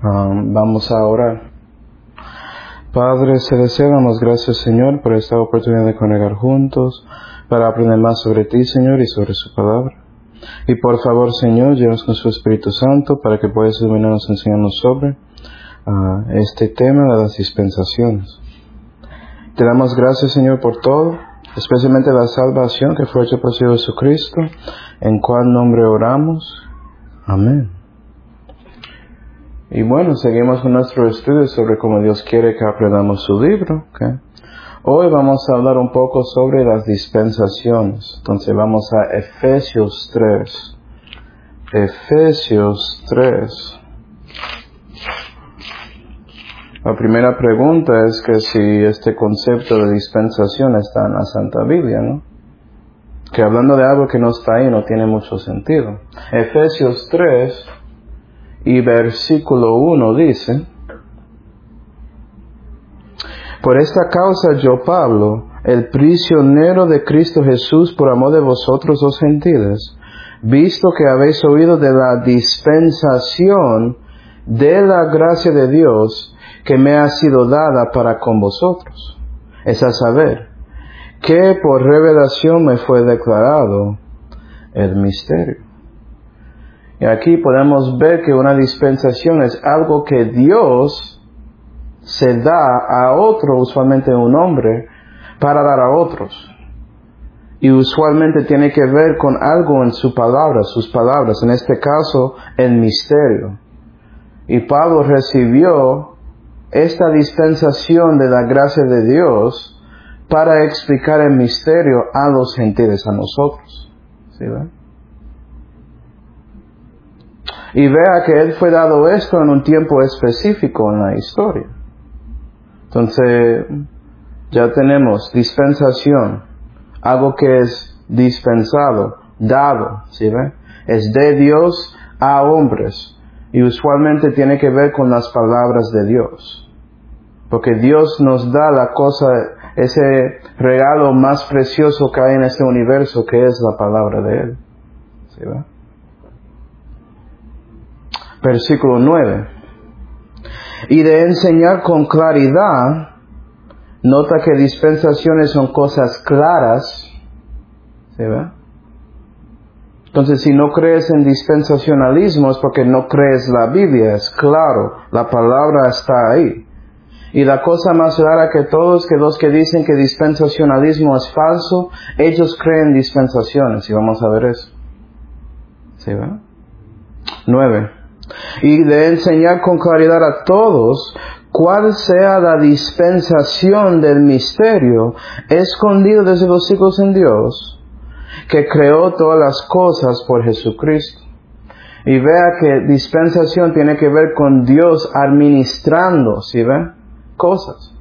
Vamos a orar. Padre celestial, damos gracias, Señor, por esta oportunidad de congregar juntos para aprender más sobre ti, Señor, y sobre su palabra. Y por favor, Señor, llévanos con su Espíritu Santo para que puedas iluminarnos y enseñarnos sobre este tema de las dispensaciones. Te damos gracias, Señor, por todo, especialmente la salvación que fue hecha por Jesucristo, en cual nombre oramos. Amén. Y bueno, seguimos con nuestro estudio sobre cómo Dios quiere que aprendamos su libro. ¿Okay? Hoy vamos a hablar un poco sobre las dispensaciones. Entonces vamos a Efesios 3. Efesios 3. La primera pregunta es que si este concepto de dispensación está en la Santa Biblia, ¿no? Que hablando de algo que no está ahí no tiene mucho sentido. Efesios 3 y versículo 1 dice: Por esta causa yo, Pablo, el prisionero de Cristo Jesús por amor de vosotros los gentiles, visto que habéis oído de la dispensación de la gracia de Dios que me ha sido dada para con vosotros, es a saber, que por revelación me fue declarado el misterio. Y aquí podemos ver que una dispensación es algo que Dios se da a otro, usualmente un hombre, para dar a otros. Y usualmente tiene que ver con algo en su palabra, sus palabras, en este caso, el misterio. Y Pablo recibió esta dispensación de la gracia de Dios para explicar el misterio a los gentiles, a nosotros. ¿Sí ven? Y vea que él fue dado esto en un tiempo específico en la historia. Entonces, ya tenemos dispensación, algo que es dispensado, dado, ¿sí ve? Es de Dios a hombres, y usualmente tiene que ver con las palabras de Dios. Porque Dios nos da la cosa, ese regalo más precioso que hay en este universo, que es la palabra de Él. ¿Sí ve? Versículo 9. Y de enseñar con claridad, nota que dispensaciones son cosas claras, ¿sí ve? Entonces, si no crees en dispensacionalismo es porque no crees la Biblia, es claro, la palabra está ahí. Y la cosa más rara que todos, que los que dicen que dispensacionalismo es falso, ellos creen dispensaciones, y vamos a ver eso. ¿Sí ve? 9. Y de enseñar con claridad a todos cuál sea la dispensación del misterio escondido desde los siglos en Dios, que creó todas las cosas por Jesucristo. Y vea que dispensación tiene que ver con Dios administrando, ¿sí ven? Cosas.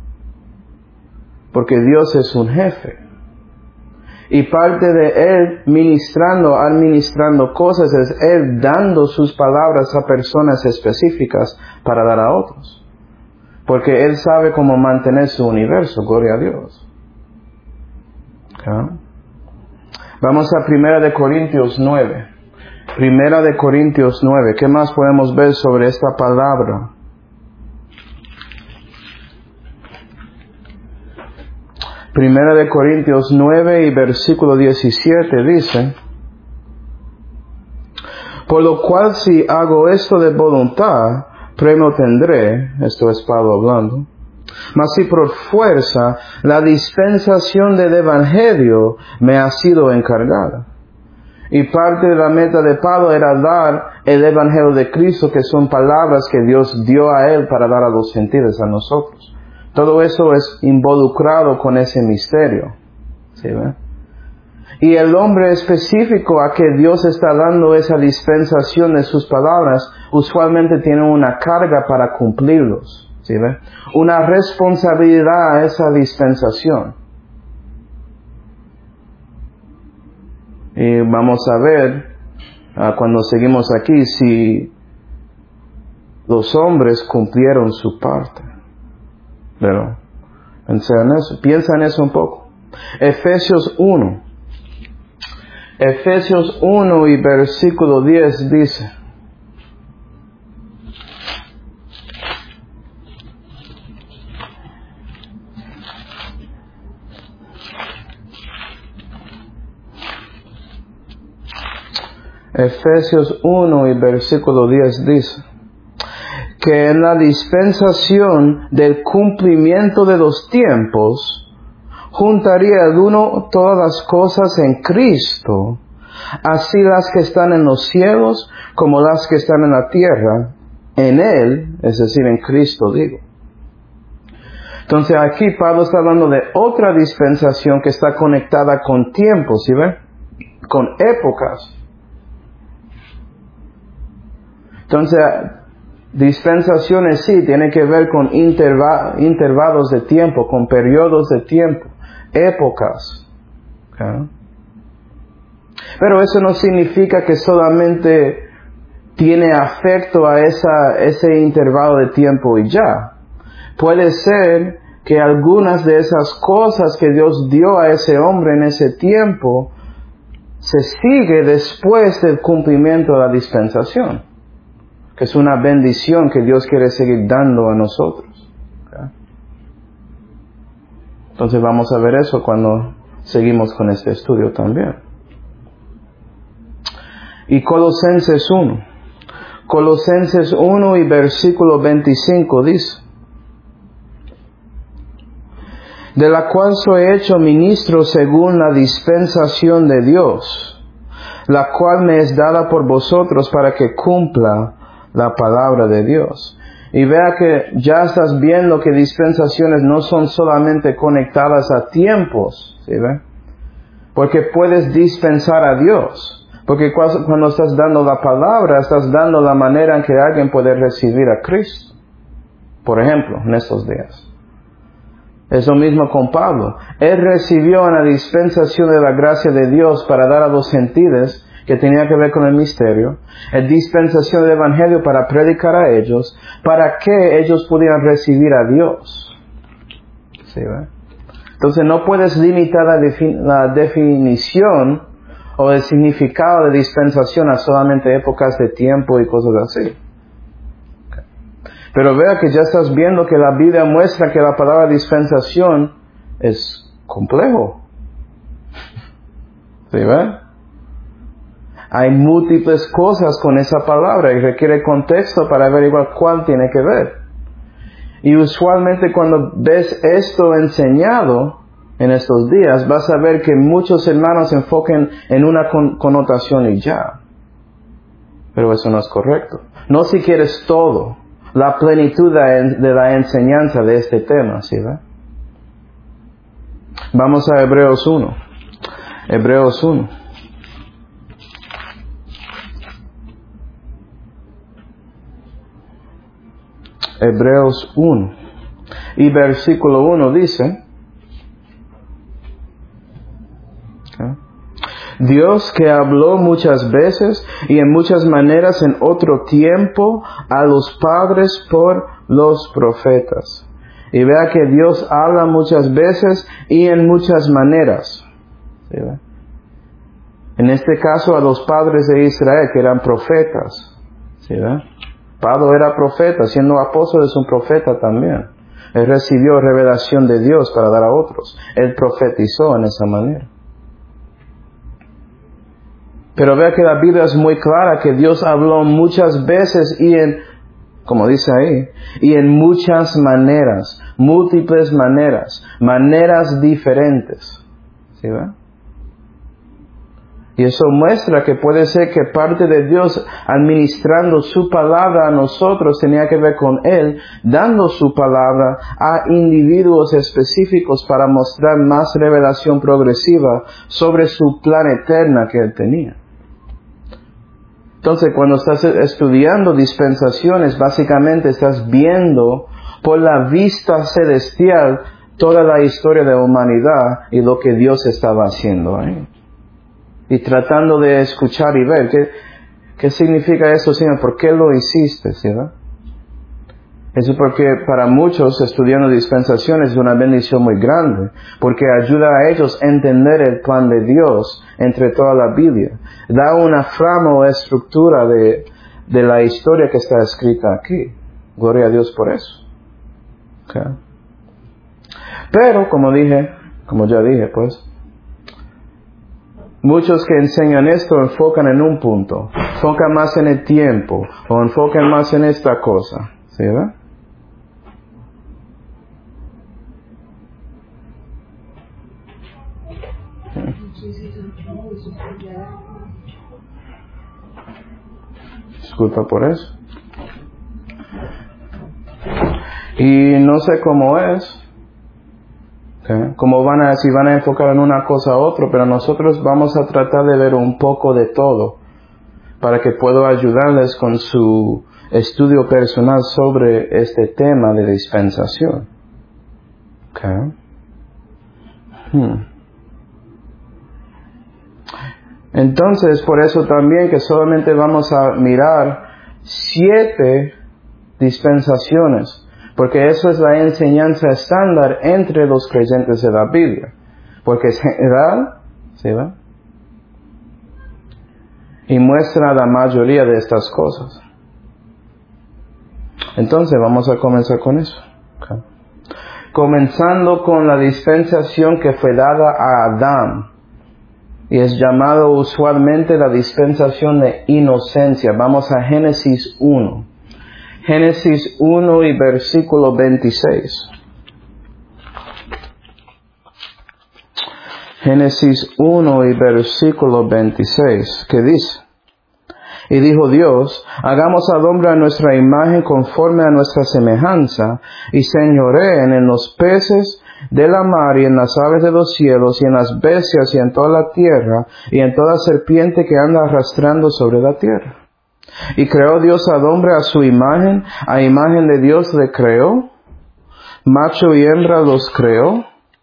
Porque Dios es un jefe. Y parte de Él administrando cosas es Él dando sus palabras a personas específicas para dar a otros. Porque Él sabe cómo mantener su universo, gloria a Dios. ¿Okay? Vamos a 1 Corintios 9. 1 Corintios 9. ¿Qué más podemos ver sobre esta palabra? 1 Corintios 9 y versículo 17 dice: Por lo cual si hago esto de voluntad, premio tendré, esto es Pablo hablando, mas si por fuerza, la dispensación del Evangelio me ha sido encargada. Y parte de la meta de Pablo era dar el Evangelio de Cristo, que son palabras que Dios dio a él para dar a los gentiles, a nosotros. Todo eso es involucrado con ese misterio. ¿Sí ve? Y el hombre específico a que Dios está dando esa dispensación de sus palabras, usualmente tiene una carga para cumplirlos. ¿Sí ve? Una responsabilidad a esa dispensación. Y vamos a ver, cuando seguimos aquí, si los hombres cumplieron su parte. Pero, piensa en eso un poco. Efesios 1. Efesios 1 y versículo 10 dice: Efesios 1 y versículo 10 dice que en la dispensación del cumplimiento de los tiempos juntaría el uno todas las cosas en Cristo, así las que están en los cielos como las que están en la tierra, en Él, es decir, en Cristo digo. Entonces aquí Pablo está hablando de otra dispensación que está conectada con tiempos, ¿sí ven? Con épocas. Entonces, dispensaciones sí, tienen que ver con intervalos de tiempo, con periodos de tiempo, épocas. ¿Okay? Pero eso no significa que solamente tiene afecto a ese intervalo de tiempo y ya. Puede ser que algunas de esas cosas que Dios dio a ese hombre en ese tiempo se sigue después del cumplimiento de la dispensación, que es una bendición que Dios quiere seguir dando a nosotros. ¿Okay? Entonces vamos a ver eso cuando seguimos con este estudio también. Y Colosenses 1. Colosenses 1 y versículo 25 dice: de la cual soy hecho ministro según la dispensación de Dios, la cual me es dada por vosotros para que cumpla la palabra de Dios. Y vea que ya estás viendo que dispensaciones no son solamente conectadas a tiempos, ¿sí ve? Porque puedes dispensar a Dios. Porque cuando estás dando la palabra, estás dando la manera en que alguien puede recibir a Cristo. Por ejemplo, en estos días. Es lo mismo con Pablo. Él recibió en la dispensación de la gracia de Dios para dar a los gentiles, que tenía que ver con el misterio, en dispensación del Evangelio para predicar a ellos, para que ellos pudieran recibir a Dios. ¿Sí, ve? Entonces no puedes limitar la definición o el significado de dispensación a solamente épocas de tiempo y cosas así. Pero vea que ya estás viendo que la Biblia muestra que la palabra dispensación es complejo. ¿Sí ve? Hay múltiples cosas con esa palabra y requiere contexto para averiguar cuál tiene que ver. Y usualmente cuando ves esto enseñado en estos días, vas a ver que muchos hermanos se enfoquen en una connotación y ya. Pero eso no es correcto. No si quieres todo, la plenitud de la enseñanza de este tema, ¿sí ve? Vamos a Hebreos 1. Hebreos 1. Hebreos 1. Y versículo 1 dice: Dios que habló muchas veces y en muchas maneras en otro tiempo a los padres por los profetas. Y vea que Dios habla muchas veces y en muchas maneras. ¿Sí ve? En este caso a los padres de Israel que eran profetas. ¿Sí ve? Pablo era profeta, siendo apóstol es un profeta también. Él recibió revelación de Dios para dar a otros. Él profetizó en esa manera. Pero vea que la Biblia es muy clara que Dios habló muchas veces y como dice ahí, y en muchas maneras, múltiples maneras, maneras diferentes. ¿Sí ve? Y eso muestra que puede ser que parte de Dios administrando su palabra a nosotros tenía que ver con Él, dando su palabra a individuos específicos para mostrar más revelación progresiva sobre su plan eterna que Él tenía. Entonces, cuando estás estudiando dispensaciones, básicamente estás viendo por la vista celestial toda la historia de la humanidad y lo que Dios estaba haciendo ahí. Y tratando de escuchar y ver qué significa eso, Señor, ¿por qué lo hiciste, ¿verdad? Eso porque para muchos estudiando dispensaciones es una bendición muy grande, porque ayuda a ellos a entender el plan de Dios entre toda la Biblia. Da una frama o estructura de la historia que está escrita aquí. Gloria a Dios por eso. Okay. Pero, como ya dije, pues, Muchos que enseñan esto enfocan en un punto, enfocan más en el tiempo o enfocan más en esta cosa. ¿Sí, verdad? Disculpa por eso. Y no sé cómo es. ¿Okay? Si van a enfocar en una cosa u otra, pero nosotros vamos a tratar de ver un poco de todo para que pueda ayudarles con su estudio personal sobre este tema de dispensación. Okay. Entonces, por eso también que solamente vamos a mirar 7 dispensaciones, porque eso es la enseñanza estándar entre los creyentes de la Biblia, porque es general, ¿sí va? Y muestra la mayoría de estas cosas. Entonces vamos a comenzar con eso. Okay. Comenzando con la dispensación que fue dada a Adán, y es llamado usualmente la dispensación de inocencia. Vamos a Génesis 1. Génesis 1 y versículo 26. Génesis 1 y versículo 26, que dice: Y dijo Dios, hagamos al hombre a nuestra imagen conforme a nuestra semejanza, y señoreen en los peces de la mar y en las aves de los cielos y en las bestias y en toda la tierra y en toda serpiente que anda arrastrando sobre la tierra. Y creó Dios al hombre a su imagen, a imagen de Dios le creó, macho y hembra los creó.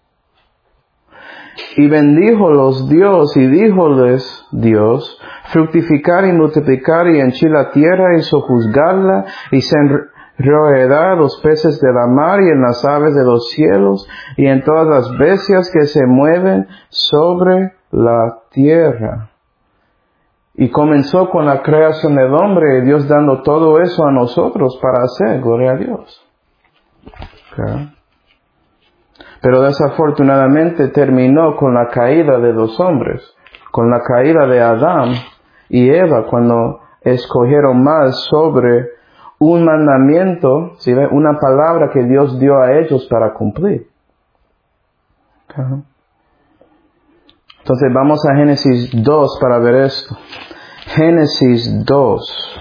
Y bendíjolos Dios y díjoles Dios, fructificar y multiplicar y henchir la tierra y sojuzgarla y roerá los peces de la mar y en las aves de los cielos y en todas las bestias que se mueven sobre la tierra. Y comenzó con la creación del hombre, y Dios dando todo eso a nosotros para hacer, gloria a Dios. Okay. Pero desafortunadamente terminó con la caída de los hombres, con la caída de Adán y Eva, cuando escogieron mal sobre un mandamiento, ¿sí? Una palabra que Dios dio a ellos para cumplir. Okay. Entonces vamos a Génesis 2 para ver esto. Génesis 2.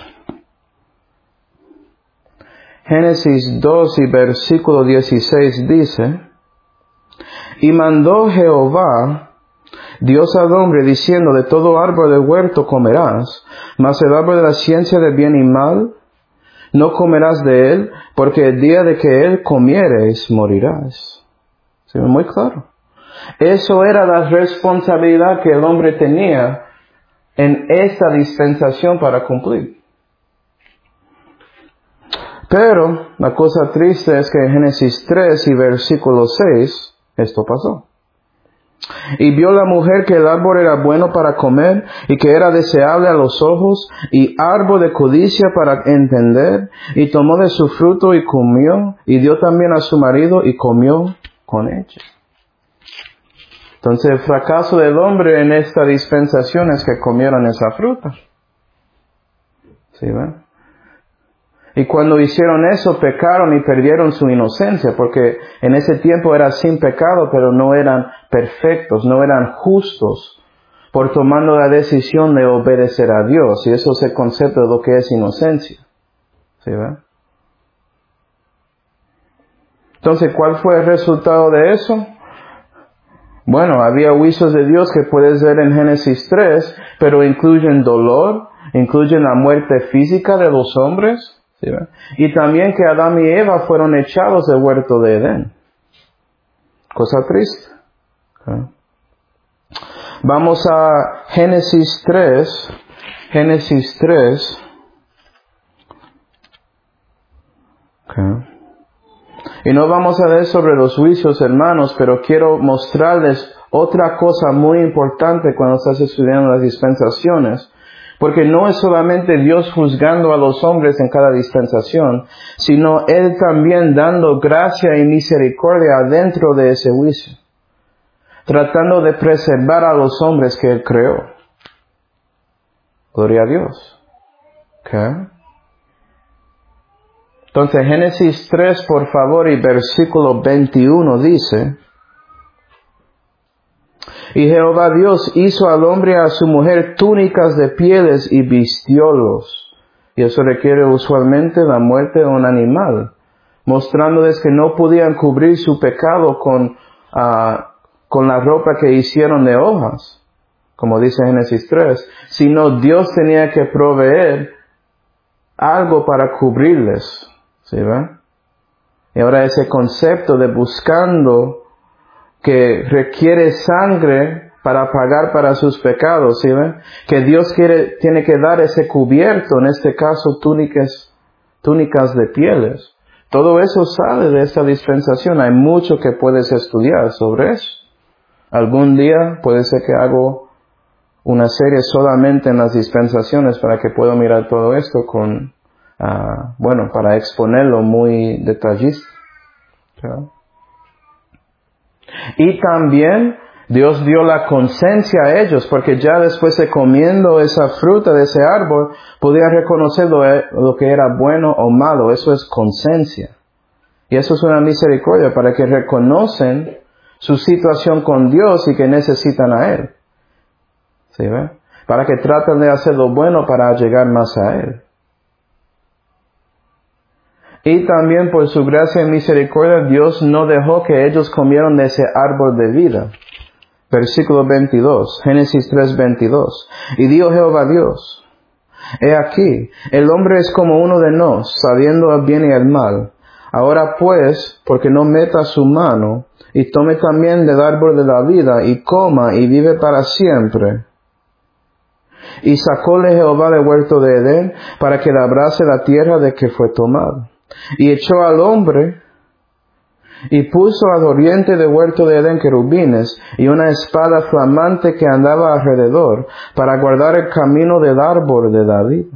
Génesis 2 y versículo 16 dice: Y mandó Jehová Dios al hombre diciendo: De todo árbol del huerto comerás, mas el árbol de la ciencia del bien y mal no comerás de él, porque el día de que él comieres morirás. ¿Sí? Muy claro. Eso era la responsabilidad que el hombre tenía en esta dispensación para cumplir. Pero la cosa triste es que en Génesis 3 y versículo 6 esto pasó. Y vio la mujer que el árbol era bueno para comer y que era deseable a los ojos y árbol de codicia para entender, y tomó de su fruto y comió, y dio también a su marido y comió con ella. Entonces el fracaso del hombre en esta dispensación es que comieron esa fruta. ¿Sí ven? Y cuando hicieron eso, pecaron y perdieron su inocencia, porque en ese tiempo era sin pecado, pero no eran perfectos, no eran justos, por tomando la decisión de obedecer a Dios. Y eso es el concepto de lo que es inocencia. ¿Sí ven? Entonces, ¿cuál fue el resultado de eso? Bueno, había juicios de Dios que puedes ver en Génesis 3, pero incluyen dolor, incluyen la muerte física de los hombres, ¿sí? Y también que Adán y Eva fueron echados del huerto de Edén. Cosa triste. ¿Okay? Vamos a Génesis 3. Génesis 3. Okay. Y no vamos a ver sobre los juicios, hermanos, pero quiero mostrarles otra cosa muy importante cuando estás estudiando las dispensaciones. Porque no es solamente Dios juzgando a los hombres en cada dispensación, sino Él también dando gracia y misericordia adentro de ese juicio. tratando de preservar a los hombres que Él creó. Gloria a Dios. ¿Okay? Entonces, Génesis 3, por favor, y versículo 21 dice: y Jehová Dios hizo al hombre y a su mujer túnicas de pieles y vistiólos. Y eso requiere usualmente la muerte de un animal, mostrándoles que no podían cubrir su pecado con la ropa que hicieron de hojas, como dice Génesis 3, sino Dios tenía que proveer algo para cubrirles. ¿Sí ven? Y ahora ese concepto de buscando que requiere sangre para pagar para sus pecados, ¿sí ven? Que Dios tiene que dar ese cubierto, en este caso túnicas de pieles. Todo eso sale de esta dispensación. Hay mucho que puedes estudiar sobre eso. Algún día puede ser que hago una serie solamente en las dispensaciones para que pueda mirar todo esto para exponerlo muy detallista. ¿Sí? Y también Dios dio la conciencia a ellos, porque ya después de comiendo esa fruta de ese árbol, podían reconocer lo que era bueno o malo. Eso es conciencia. Y eso es una misericordia para que reconocen su situación con Dios y que necesitan a Él. ¿Sí ve? Para que traten de hacer lo bueno para llegar más a Él. Y también por su gracia y misericordia, Dios no dejó que ellos comieran de ese árbol de vida. Versículo 22, Génesis 3:22. Y dijo Jehová Dios: he aquí, el hombre es como uno de nos, sabiendo el bien y el mal. Ahora pues, porque no meta su mano, y tome también del árbol de la vida, y coma, y vive para siempre. Y sacóle Jehová del huerto de Edén, para que labrase la tierra de que fue tomado. Y echó al hombre, y puso al oriente del huerto de Edén querubines, y una espada flamante que andaba alrededor, para guardar el camino del árbol de la vida.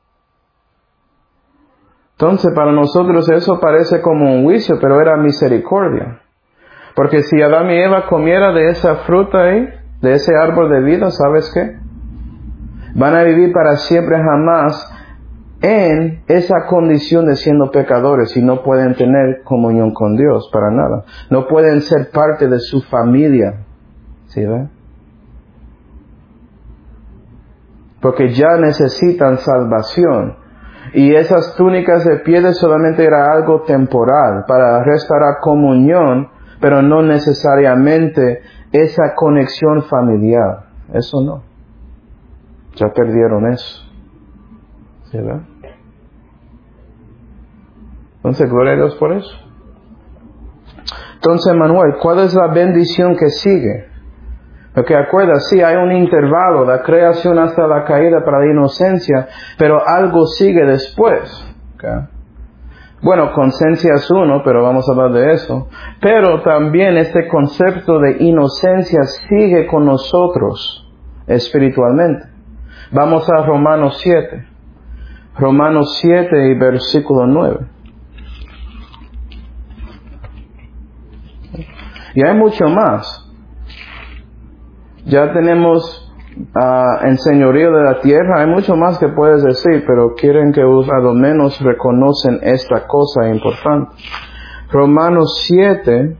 Entonces, para nosotros eso parece como un juicio, pero era misericordia. Porque si Adán y Eva comiera de esa fruta ahí, de ese árbol de vida, ¿sabes qué? Van a vivir para siempre jamás en esa condición de siendo pecadores y no pueden tener comunión con Dios para nada. No pueden ser parte de su familia. ¿Sí ve? Porque ya necesitan salvación. Y esas túnicas de pieles solamente era algo temporal para restaurar comunión, pero no necesariamente esa conexión familiar. Eso no. Ya perdieron eso. ¿Sí ve? Entonces, gloria a Dios por eso. Entonces, Manuel, ¿cuál es la bendición que sigue? Porque acuerda, sí, hay un intervalo, la creación hasta la caída para la inocencia, pero algo sigue después. ¿Okay? Bueno, conciencia es uno, pero vamos a hablar de eso. Pero también este concepto de inocencia sigue con nosotros espiritualmente. Vamos a Romanos 7. Romanos 7 y versículo 9. Y hay mucho más. Ya tenemos en señorío de la tierra, hay mucho más que puedes decir, pero quieren que a lo menos reconocen esta cosa importante. Romanos 7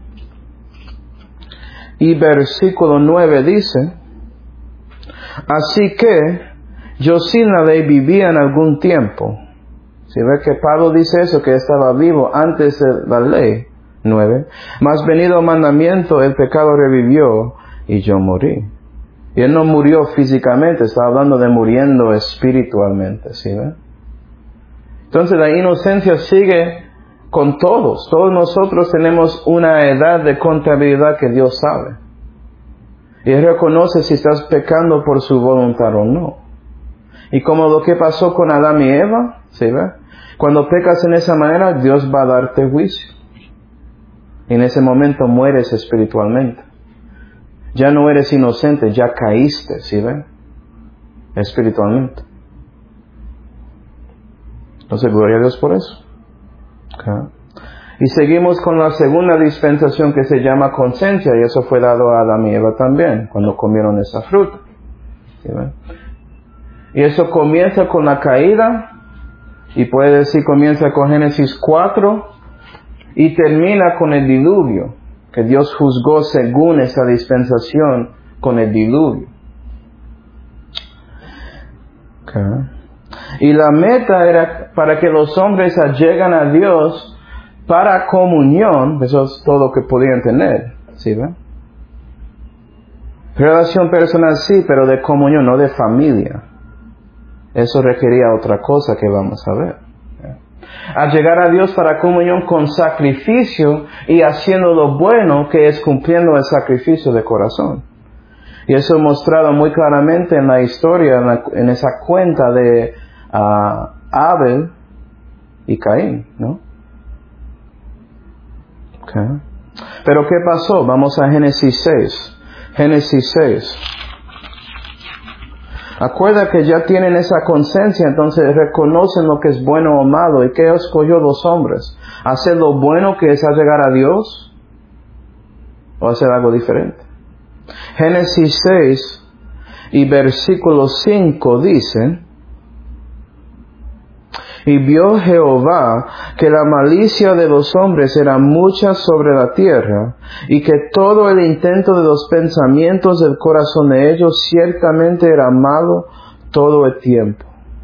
y versículo 9 dice: así que yo sin la ley vivía en algún tiempo. Si ve que Pablo dice eso, que estaba vivo antes de la ley. 9. Mas venido el mandamiento, el pecado revivió y yo morí. Y él no murió físicamente, está hablando de muriendo espiritualmente, ¿sí ve? Entonces la inocencia sigue con todos. Todos nosotros tenemos una edad de contabilidad que Dios sabe. Y Él reconoce si estás pecando por su voluntad o no. Y como lo que pasó con Adán y Eva, ¿sí ve? Cuando pecas en esa manera, Dios va a darte juicio. Y en ese momento mueres espiritualmente. Ya no eres inocente, ya caíste, ¿sí ven? Espiritualmente. Entonces, gloria a Dios por eso. Okay. Y seguimos con la segunda dispensación que se llama conciencia, y eso fue dado a Adán y Eva también, cuando comieron esa fruta. ¿Sí ven? Y eso comienza con la caída, y puede decir comienza con Génesis 4, y termina con el diluvio, que Dios juzgó según esa dispensación con el diluvio. Okay. Y la meta era para que los hombres lleguen a Dios para comunión, eso es todo lo que podían tener, ¿sí ven? Relación personal sí, pero de comunión, no de familia. Eso requería otra cosa que vamos a ver. A llegar a Dios para comunión con sacrificio y haciendo lo bueno, que es cumpliendo el sacrificio de corazón. Y eso es mostrado muy claramente en la historia, en esa cuenta de Abel y Caín, ¿no? Okay. Pero ¿qué pasó? Vamos a Génesis 6. Génesis 6. Acuerda que ya tienen esa conciencia, entonces reconocen lo que es bueno o malo. ¿Y qué escogió los hombres? ¿Hacer lo bueno, que es llegar a Dios? ¿O hacer algo diferente? Génesis 6 y versículo 5 dice: y vio Jehová que la malicia de los hombres era mucha sobre la tierra, y que todo el intento de los pensamientos del corazón de ellos ciertamente era malo todo el tiempo.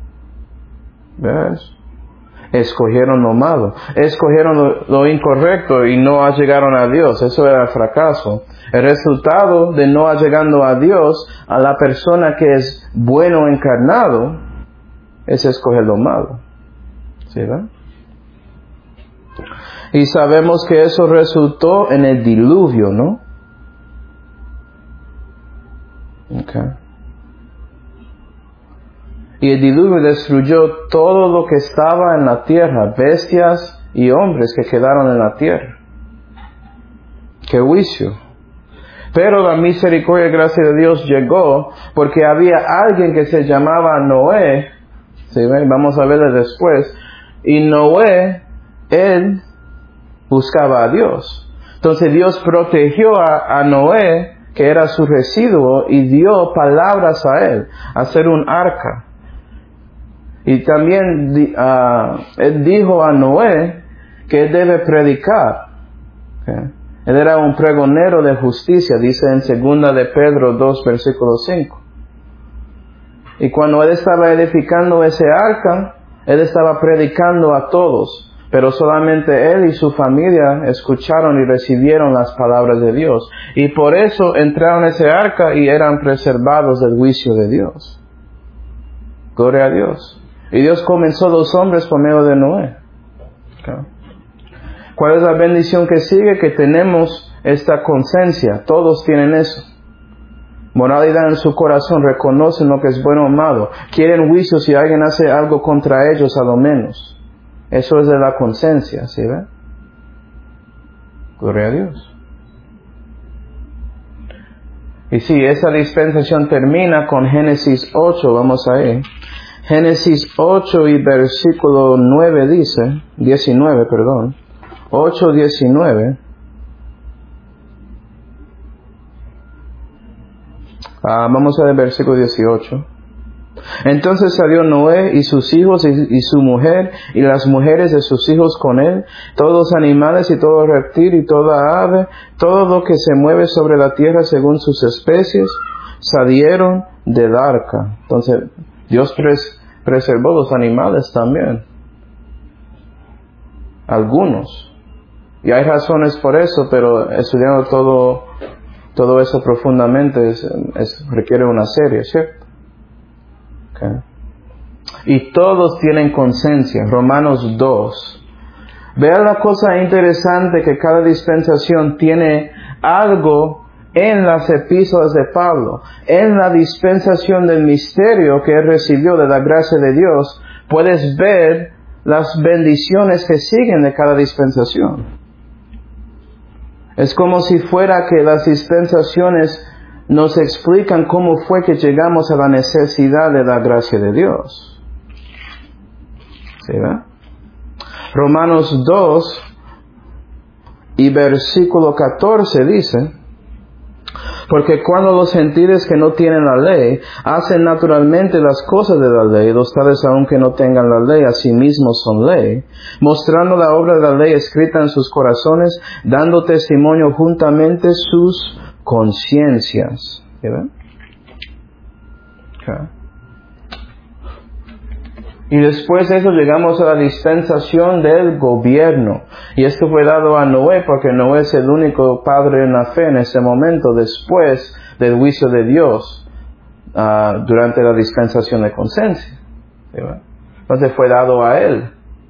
¿Ves? Escogieron lo malo, escogieron lo incorrecto y no llegaron a Dios. Eso era el fracaso. El resultado de no llegando a Dios, a la persona que es bueno encarnado, es escoger lo malo. ¿Sí, verdad? Y sabemos que eso resultó en el diluvio, ¿no? Okay. Y el diluvio destruyó todo lo que estaba en la tierra, bestias y hombres que quedaron en la tierra. ¡Qué juicio! Pero la misericordia y gracia de Dios llegó porque había alguien que se llamaba Noé. ¿Sí? Vamos a verlo después. Y Noé, él buscaba a Dios. Entonces Dios protegió a Noé, que era su residuo, y dio palabras a él, hacer un arca. Y también él dijo a Noé que él debe predicar. ¿Okay? Él era un pregonero de justicia, dice en 2 de Pedro 2, versículo 5. Y cuando él estaba edificando ese arca, él estaba predicando a todos, pero solamente él y su familia escucharon y recibieron las palabras de Dios. Y por eso entraron a ese arca y eran preservados del juicio de Dios. Gloria a Dios. Y Dios comenzó los hombres por medio de Noé. Okay. ¿Cuál es la bendición que sigue? Que tenemos esta conciencia. Todos tienen eso. Moralidad en su corazón, reconocen lo que es bueno o malo. Quieren juicio si alguien hace algo contra ellos a lo menos. Eso es de la conciencia, ¿sí ve? Gloria a Dios. Y sí, esa dispensación termina con Génesis 8, vamos a ir. Génesis 8 y versículo 9 dice, 19, perdón. 8:19. Vamos a ver el versículo 18. Entonces salió Noé y sus hijos y su mujer y las mujeres de sus hijos con él, todos los animales y todo reptil y toda ave, todo lo que se mueve sobre la tierra según sus especies, salieron del arca. Entonces Dios preservó los animales también. Algunos. Y hay razones por eso, pero estudiando todo eso profundamente requiere una serie, ¿cierto? Okay. Y todos tienen conciencia. Romanos 2. Vean la cosa interesante que cada dispensación tiene algo en las epístolas de Pablo. En la dispensación del misterio que él recibió de la gracia de Dios, puedes ver las bendiciones que siguen de cada dispensación. Es como si fuera que las dispensaciones nos explican cómo fue que llegamos a la necesidad de la gracia de Dios. ¿Sí, verdad? Romanos 2, Y versículo 14 dice, porque cuando los gentiles que no tienen la ley hacen naturalmente las cosas de la ley, los tales aunque no tengan la ley, asimismo son ley, mostrando la obra de la ley escrita en sus corazones, dando testimonio juntamente sus conciencias. ¿Sí ven? Okay. Y después de eso llegamos a la dispensación del gobierno. Y esto fue dado a Noé porque Noé es el único padre en la fe en ese momento después del juicio de Dios durante la dispensación de conciencia. ¿Sí? Entonces fue dado a él.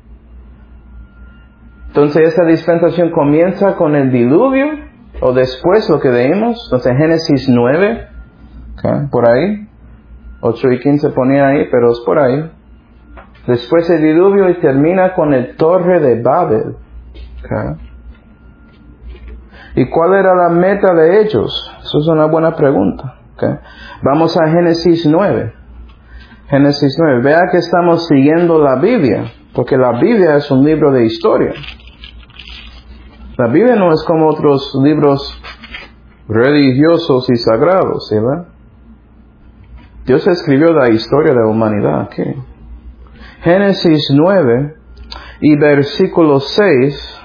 Entonces esa dispensación comienza con el diluvio o después lo que leímos. Entonces Génesis 9, okay, por ahí. 8 y 15 ponía ahí, pero es por ahí. Después el diluvio y termina con el Torre de Babel. Okay. ¿Y cuál era la meta de ellos? Eso es una buena pregunta. Okay. Vamos a Génesis 9. Génesis 9. Vea que estamos siguiendo la Biblia, porque la Biblia es un libro de historia. La Biblia no es como otros libros religiosos y sagrados, ¿sí? ¿Verdad? Dios escribió la historia de la humanidad aquí. Génesis 9 y versículo 6.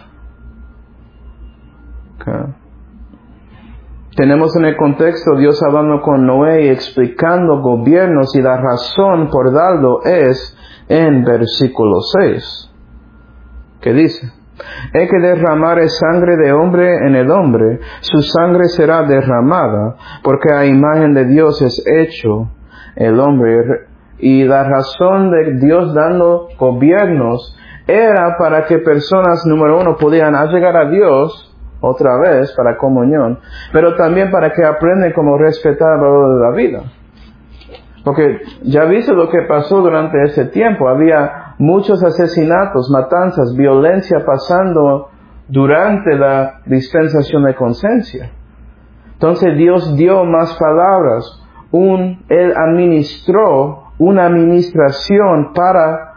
Okay. Tenemos en el contexto Dios hablando con Noé y explicando gobiernos y la razón por darlo es en versículo 6. ¿Qué dice? He que derramare sangre de hombre en el hombre, su sangre será derramada, porque a imagen de Dios es hecho el hombre. Y la razón de Dios dando gobiernos era para que personas, número uno, pudieran llegar a Dios otra vez para comunión, pero también para que aprendan cómo respetar el valor de la vida. Porque ya viste lo que pasó durante ese tiempo. Había muchos asesinatos, matanzas, violencia pasando durante la dispensación de conciencia. Entonces Dios dio más palabras. Él administró una administración para,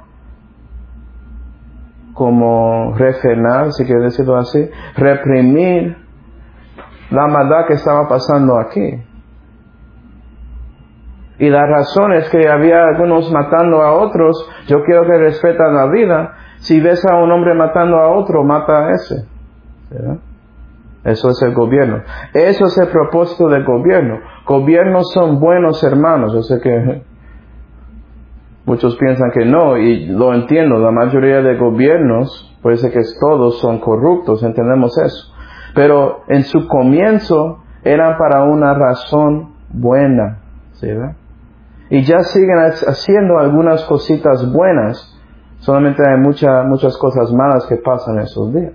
como refrenar, si quiere decirlo así, reprimir la maldad que estaba pasando aquí. Y la razón es que había algunos matando a otros. Yo quiero que respeten la vida. Si ves a un hombre matando a otro, mata a ese. ¿Verdad? Eso es el gobierno. Eso es el propósito del gobierno. Gobiernos son buenos hermanos. Yo sé que muchos piensan que no, y lo entiendo. La mayoría de gobiernos, puede ser que todos son corruptos, entendemos eso. Pero en su comienzo eran para una razón buena. ¿Sí, verdad? Y ya siguen haciendo algunas cositas buenas. Solamente hay muchas cosas malas que pasan en estos días.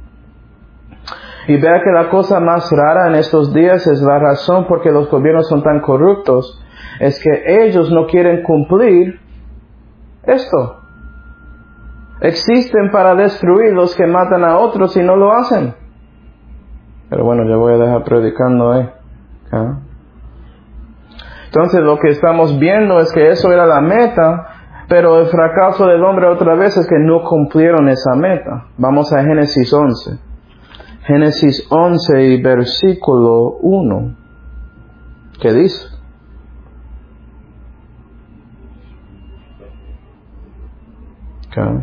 Y vea que la cosa más rara en estos días es la razón por qué los gobiernos son tan corruptos. Es que ellos no quieren cumplir esto. Existen para destruir los que matan a otros y no lo hacen. Pero bueno, yo voy a dejar predicando ahí. ¿Okay? Entonces lo que estamos viendo es que eso era la meta, pero el fracaso del hombre otra vez es que no cumplieron esa meta. Vamos a Génesis 11. Génesis 11 y versículo 1. ¿Qué dice? Okay.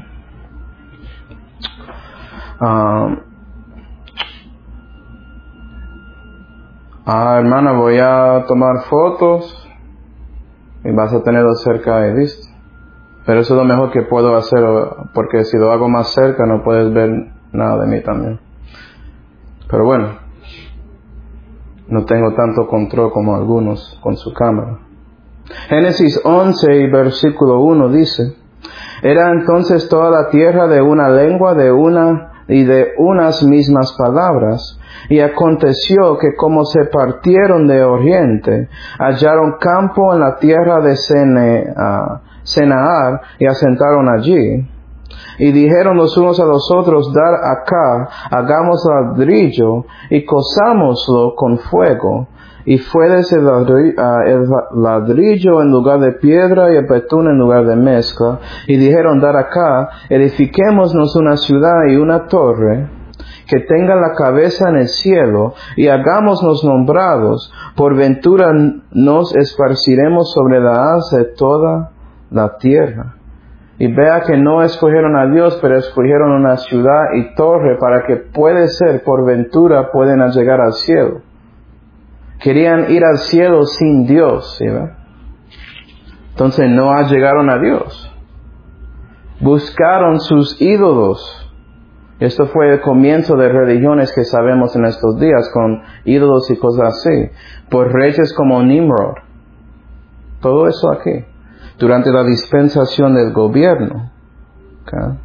Hermana, voy a tomar fotos y vas a tenerlo cerca ahí, ¿listo? Pero eso es lo mejor que puedo hacer, porque si lo hago más cerca no puedes ver nada de mí también. Pero bueno, no tengo tanto control como algunos con su cámara. Génesis 11 y versículo 1 dice: Era entonces toda la tierra de una lengua, de unas mismas palabras. Y aconteció que como se partieron de oriente, hallaron campo en la tierra de Senaar y asentaron allí. Y dijeron los unos a los otros: Dar acá, hagamos ladrillo y cosámoslo con fuego. Y fue ese el ladrillo en lugar de piedra y el betún en lugar de mezcla. Y dijeron: Dar acá, edifiquémonos una ciudad y una torre. que tenga la cabeza en el cielo, y hagámonos nombrados, por ventura nos esparciremos sobre la haz de toda la tierra. Y vea que no escogieron a Dios, pero escogieron una ciudad y torre para que puede ser, por ventura, pueden llegar al cielo. Querían ir al cielo sin Dios, ¿sí ve? Entonces no llegaron a Dios. Buscaron sus ídolos. Esto fue el comienzo de religiones que sabemos en estos días, con ídolos y cosas así. Por reyes como Nimrod. Todo eso aquí. Durante la dispensación del gobierno. ¿Okay?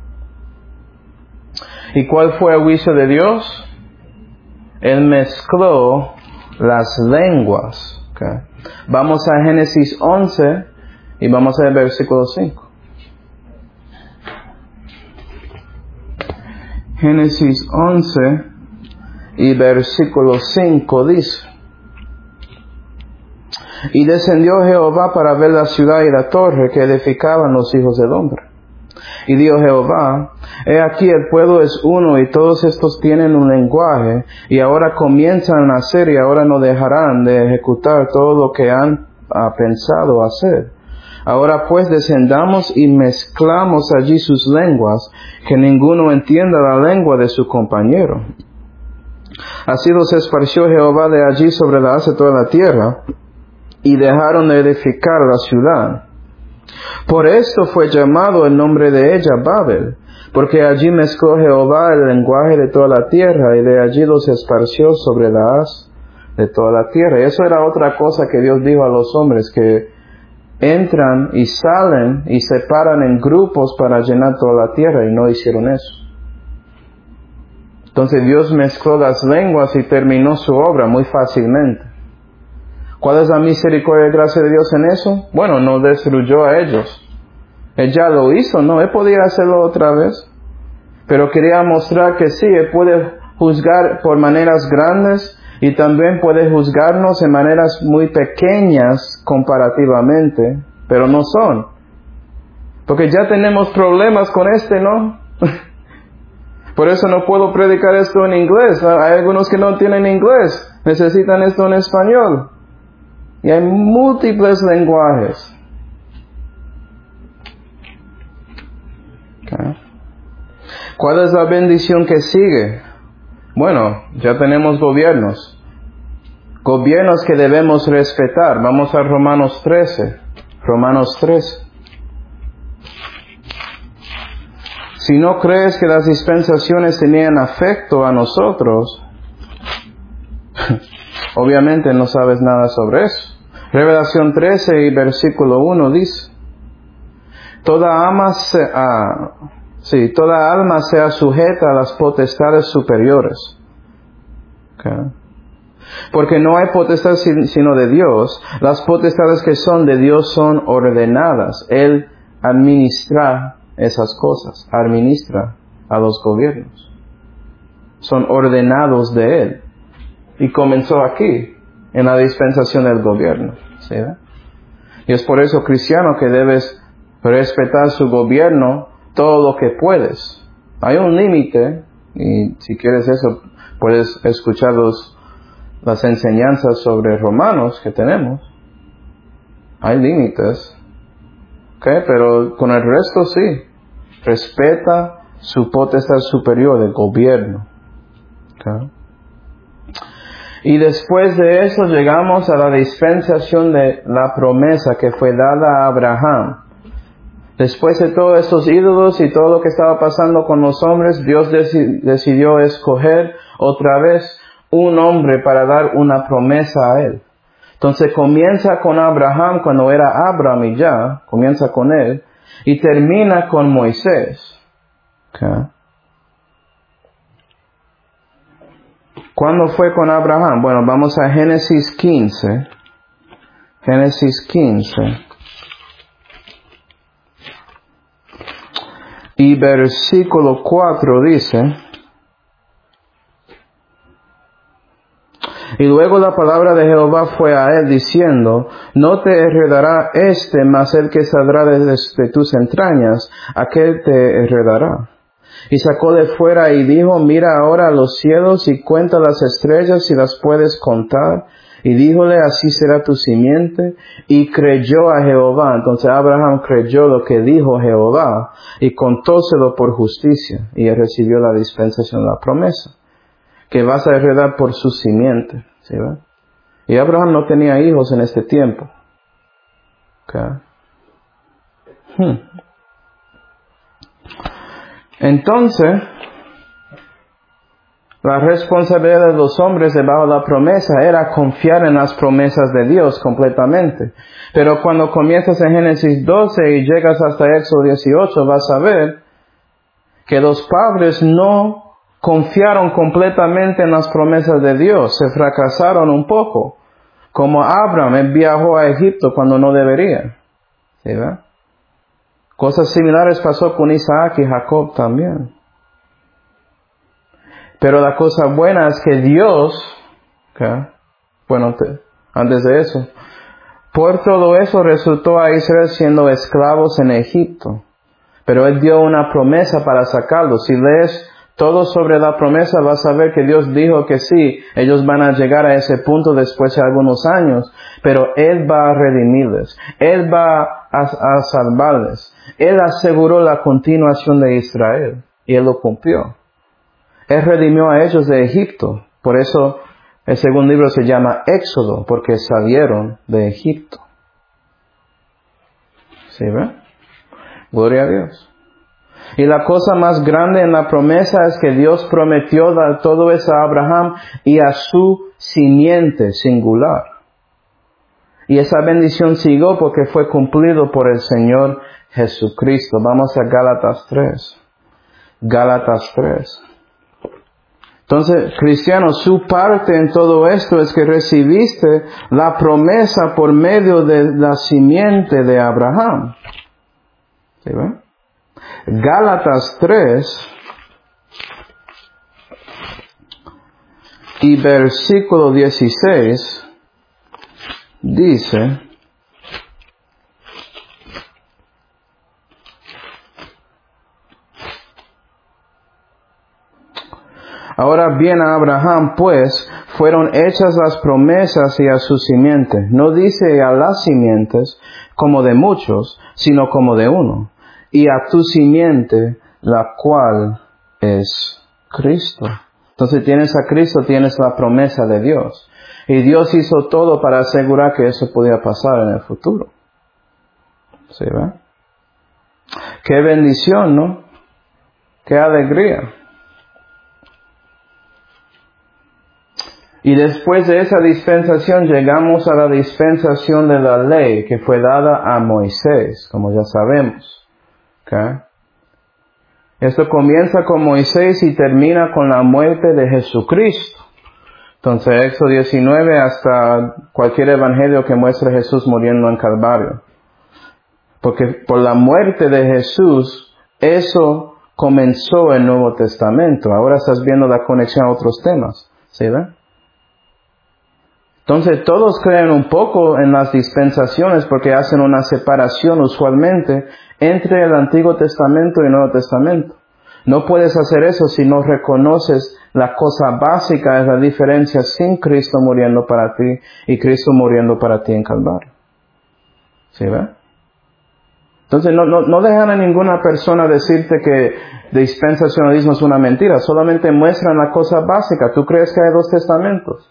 ¿Y cuál fue el juicio de Dios? Él mezcló las lenguas. ¿Okay? Vamos a Génesis 11 y vamos a ver versículo 5. Génesis 11 y versículo 5 dice: Y descendió Jehová para ver la ciudad y la torre que edificaban los hijos del hombre. Y dijo Jehová: He aquí el pueblo es uno y todos estos tienen un lenguaje, y ahora comienzan a hacer y ahora no dejarán de ejecutar todo lo que han pensado hacer. Ahora pues descendamos y mezclamos allí sus lenguas, que ninguno entienda la lengua de su compañero. Así los esparció Jehová de allí sobre la haz de toda la tierra, y dejaron de edificar la ciudad. Por esto fue llamado el nombre de ella Babel, porque allí mezcló Jehová el lenguaje de toda la tierra, y de allí los esparció sobre la haz de toda la tierra. Y eso era otra cosa que Dios dijo a los hombres, que entran y salen y se paran en grupos para llenar toda la tierra, y no hicieron eso. Entonces Dios mezcló las lenguas y terminó su obra muy fácilmente. ¿Cuál es la misericordia y gracia de Dios en eso? Bueno, no destruyó a ellos. Él ya lo hizo, ¿no? Él podía hacerlo otra vez. Pero quería mostrar que sí, Él puede juzgar por maneras grandes y también puede juzgarnos en maneras muy pequeñas comparativamente, pero no son. Porque ya tenemos problemas con ¿no? Por eso no puedo predicar esto en inglés. Hay algunos que no tienen inglés, necesitan esto en español. Y hay múltiples lenguajes. Okay. ¿Cuál es la bendición que sigue? Bueno, ya tenemos gobiernos. Gobiernos que debemos respetar. Vamos a Romanos 13. Romanos 13. Si no crees que las dispensaciones tenían afecto a nosotros, obviamente no sabes nada sobre eso. Revelación 13 y versículo 1 dice: Toda alma sea sujeta a las potestades superiores. Okay. Porque no hay potestad sino de Dios. Las potestades que son de Dios son ordenadas. Él administra esas cosas. Administra a los gobiernos. Son ordenados de Él. Y comenzó aquí, en la dispensación del gobierno. ¿Sí? Y es por eso, cristiano, que debes respetar su gobierno todo lo que puedes. Hay un límite, y si quieres eso, puedes escuchar las enseñanzas sobre Romanos que tenemos. Hay límites. ¿Okay? Pero con el resto sí. Respeta su potestad superior del gobierno. ¿Okay? Y después de eso llegamos a la dispensación de la promesa que fue dada a Abraham. Después de todos estos ídolos y todo lo que estaba pasando con los hombres, Dios decidió escoger otra vez un hombre para dar una promesa a él. Entonces comienza con Abraham cuando era Abram y ya, comienza con él, y termina con Moisés. Okay. ¿Cuándo fue con Abraham? Bueno, vamos a Génesis 15. Génesis 15. Y versículo 4 dice: Y luego la palabra de Jehová fue a él diciendo: No te heredará mas el que saldrá de tus entrañas, aquel te heredará. Y sacó de fuera y dijo, mira ahora los cielos y cuenta las estrellas si las puedes contar. Y díjole, así será tu simiente. Y creyó a Jehová. Entonces Abraham creyó lo que dijo Jehová y contóselo por justicia. Y él recibió la dispensación de la promesa, que vas a heredar por su simiente. ¿Sí ve? Y Abraham no tenía hijos en este tiempo. Okay. Entonces, la responsabilidad de los hombres debajo de la promesa era confiar en las promesas de Dios completamente. Pero cuando comienzas en Génesis 12 y llegas hasta Éxodo 18, vas a ver que los padres no confiaron completamente en las promesas de Dios. Se fracasaron un poco. Como Abraham, él viajó a Egipto cuando no debería. ¿Sí ve? Cosas similares pasó con Isaac y Jacob también. Pero la cosa buena es que Dios, antes de eso, por todo eso resultó a Israel siendo esclavos en Egipto. Pero Él dio una promesa para sacarlos. Si lees todo sobre la promesa, vas a ver que Dios dijo que sí, ellos van a llegar a ese punto después de algunos años, pero Él va a redimirles, Él va a salvarles. Él aseguró la continuación de Israel y Él lo cumplió. Él redimió a ellos de Egipto. Por eso el segundo libro se llama Éxodo, porque salieron de Egipto. ¿Sí ve? Gloria a Dios. Y la cosa más grande en la promesa es que Dios prometió dar todo eso a Abraham y a su simiente singular. Y esa bendición siguió porque fue cumplido por el Señor Jesucristo. Vamos a Gálatas 3. Gálatas 3. Entonces, cristiano, su parte en todo esto es que recibiste la promesa por medio de la simiente de Abraham. ¿Sí ve? Gálatas 3 y versículo 16 dice: ahora bien a Abraham, pues, fueron hechas las promesas y a su simiente. No dice a las simientes como de muchos, sino como de uno. Y a tu simiente, la cual es Cristo. Entonces tienes a Cristo, tienes la promesa de Dios. Y Dios hizo todo para asegurar que eso podía pasar en el futuro. ¿Sí ve? Qué bendición, ¿no? Qué alegría. Y después de esa dispensación llegamos a la dispensación de la ley que fue dada a Moisés, como ya sabemos. ¿Okay? Esto comienza con Moisés y termina con la muerte de Jesucristo. Entonces, Éxodo 19 hasta cualquier evangelio que muestre a Jesús muriendo en Calvario. Porque por la muerte de Jesús, eso comenzó el Nuevo Testamento. Ahora estás viendo la conexión a otros temas. ¿Sí ve? Entonces todos creen un poco en las dispensaciones porque hacen una separación usualmente entre el Antiguo Testamento y el Nuevo Testamento. No puedes hacer eso si no reconoces la cosa básica de la diferencia sin Cristo muriendo para ti y Cristo muriendo para ti en Calvario. ¿Sí ve? Entonces no dejan a ninguna persona decirte que dispensacionalismo es una mentira. Solamente muestran la cosa básica. ¿Tú crees que hay dos testamentos?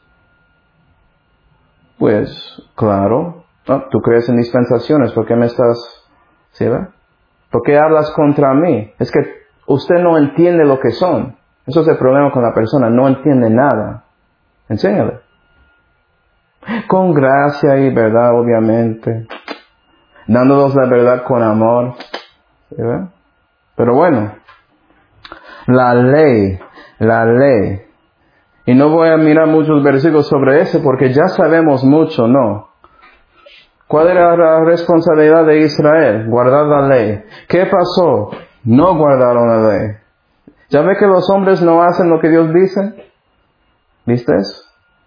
Pues, claro, ¿no? Tú crees en dispensaciones, ¿por qué me estás, ¿sí ve? ¿Por qué hablas contra mí? Es que usted no entiende lo que son. Eso es el problema con la persona, no entiende nada. Enséñale. Con gracia y verdad, obviamente. Dándonos la verdad con amor. ¿Sí ve? Pero bueno, la ley. Y no voy a mirar muchos versículos sobre eso porque ya sabemos mucho, ¿no? ¿Cuál era la responsabilidad de Israel? Guardar la ley. ¿Qué pasó? No guardaron la ley. ¿Ya ve que los hombres no hacen lo que Dios dice? ¿Viste eso?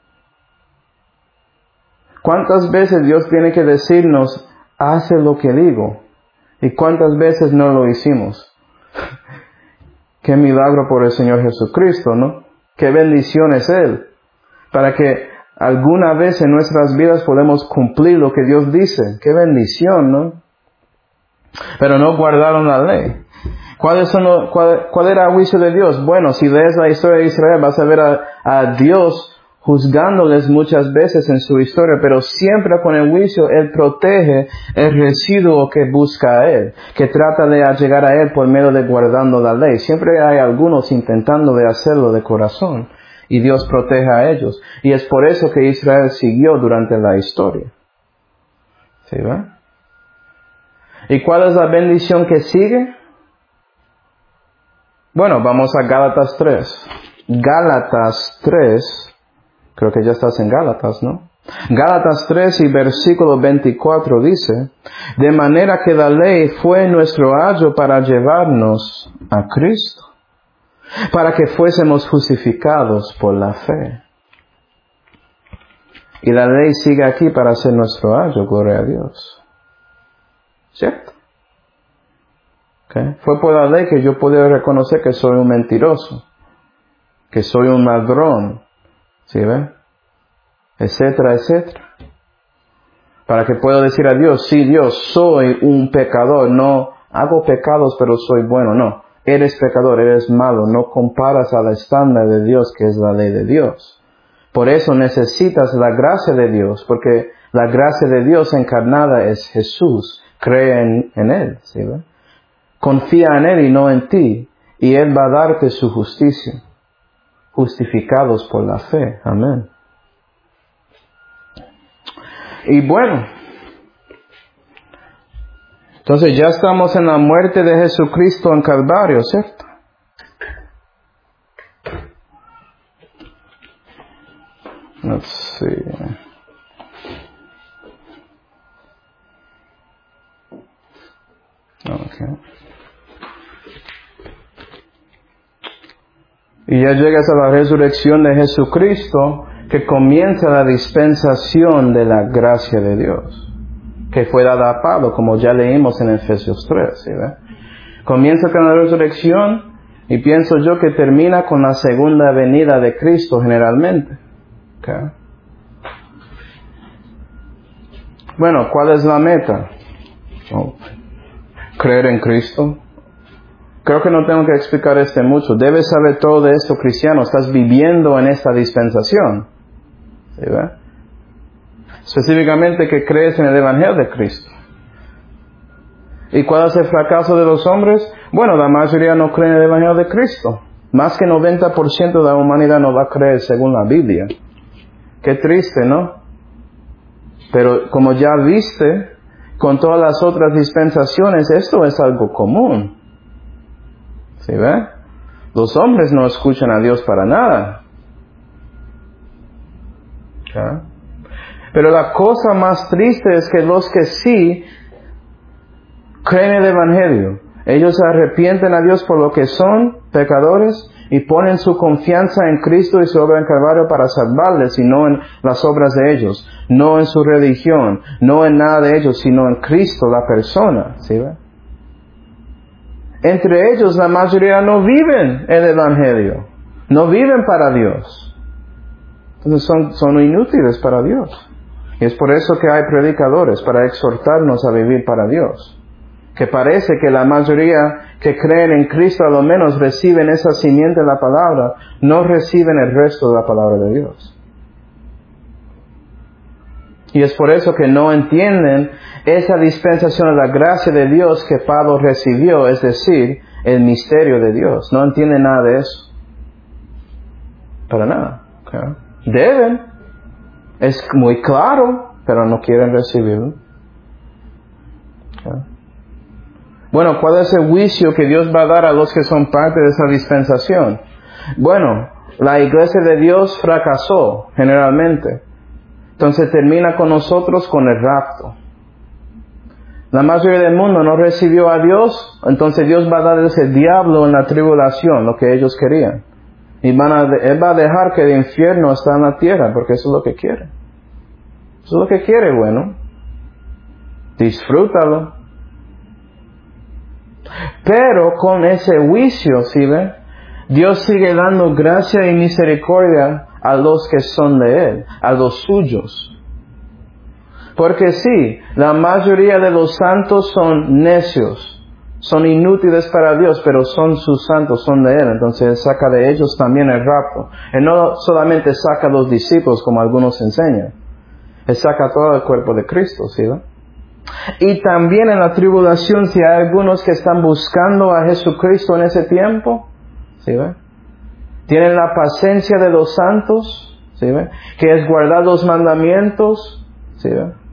¿Cuántas veces Dios tiene que decirnos, hace lo que digo? ¿Y cuántas veces no lo hicimos? Qué milagro por el Señor Jesucristo, ¿no? Qué bendición es Él. Para que alguna vez en nuestras vidas podamos cumplir lo que Dios dice. Qué bendición, ¿no? Pero no guardaron la ley. ¿Cuál era el juicio de Dios? Bueno, si lees la historia de Israel vas a ver a Dios juzgándoles muchas veces en su historia, pero siempre con el juicio Él protege el residuo que busca a Él, que trata de llegar a Él por medio de guardando la ley. Siempre hay algunos intentando de hacerlo de corazón, y Dios protege a ellos. Y es por eso que Israel siguió durante la historia. ¿Sí ve? ¿Y cuál es la bendición que sigue? Bueno, vamos a Gálatas 3. Gálatas 3. Creo que ya estás en Gálatas, ¿no? Gálatas 3 y versículo 24 dice, de manera que la ley fue nuestro ayo para llevarnos a Cristo, para que fuésemos justificados por la fe. Y la ley sigue aquí para ser nuestro ayo, gloria a Dios. ¿Cierto? ¿Okay? Fue por la ley que yo pude reconocer que soy un mentiroso, que soy un ladrón, ¿sí ve? Etcétera, etcétera. Para que pueda decir a Dios, sí, Dios, soy un pecador, no hago pecados pero soy bueno, no. Eres pecador, eres malo, no comparas al estándar de Dios que es la ley de Dios. Por eso necesitas la gracia de Dios, porque la gracia de Dios encarnada es Jesús. Cree en Él, ¿sí ve? Confía en Él y no en ti, y Él va a darte su justicia. Justificados por la fe. Amén. Y bueno, entonces ya estamos en la muerte de Jesucristo en Calvario, ¿cierto? Let's see. Okay. Y ya llegas a la resurrección de Jesucristo, que comienza la dispensación de la gracia de Dios, que fue dada a Pablo, como ya leímos en Efesios 3, ¿sí ve? Comienza con la resurrección, y pienso yo que termina con la segunda venida de Cristo generalmente. Okay. Bueno, ¿cuál es la meta? Creer en Cristo. Creo que no tengo que explicar mucho. Debes saber todo de esto, cristiano. Estás viviendo en esta dispensación. ¿Sí ve? Específicamente que crees en el Evangelio de Cristo. ¿Y cuál es el fracaso de los hombres? Bueno, la mayoría no cree en el Evangelio de Cristo. Más que 90% de la humanidad no va a creer según la Biblia. Qué triste, ¿no? Pero como ya viste, con todas las otras dispensaciones, esto es algo común. ¿Sí ve? Los hombres no escuchan a Dios para nada. ¿Ya? Pero la cosa más triste es que los que sí creen el Evangelio, ellos se arrepienten a Dios por lo que son pecadores y ponen su confianza en Cristo y su obra en Calvario para salvarles, y no en las obras de ellos, no en su religión, no en nada de ellos, sino en Cristo, la persona. ¿Sí ve? Entre ellos la mayoría no viven el Evangelio, no viven para Dios. Entonces son inútiles para Dios. Y es por eso que hay predicadores, para exhortarnos a vivir para Dios. Que parece que la mayoría que creen en Cristo a lo menos reciben esa simiente de la palabra, no reciben el resto de la palabra de Dios. Y es por eso que no entienden esa dispensación de la gracia de Dios que Pablo recibió, es decir, el misterio de Dios. No entienden nada de eso. Para nada. Okay. Deben. Es muy claro, pero no quieren recibirlo. Okay. Bueno, ¿cuál es el juicio que Dios va a dar a los que son parte de esa dispensación? Bueno, la iglesia de Dios fracasó generalmente. Entonces termina con nosotros con el rapto. La mayoría del mundo no recibió a Dios, entonces Dios va a dar ese diablo en la tribulación, lo que ellos querían. Y Él va a dejar que el infierno esté en la tierra, porque eso es lo que quiere. Eso es lo que quiere, bueno. Disfrútalo. Pero con ese juicio, ¿sí ve? Dios sigue dando gracia y misericordia a los que son de Él, a los suyos. Porque sí, la mayoría de los santos son necios, son inútiles para Dios, pero son sus santos, son de Él. Entonces Él saca de ellos también el rapto. Él no solamente saca a los discípulos como algunos enseñan. Él saca todo el cuerpo de Cristo, ¿sí? Y también en la tribulación, si hay algunos que están buscando a Jesucristo en ese tiempo, ¿sí? Tienen la paciencia de los santos, ¿sí? Que es guardar los mandamientos, ¿sí?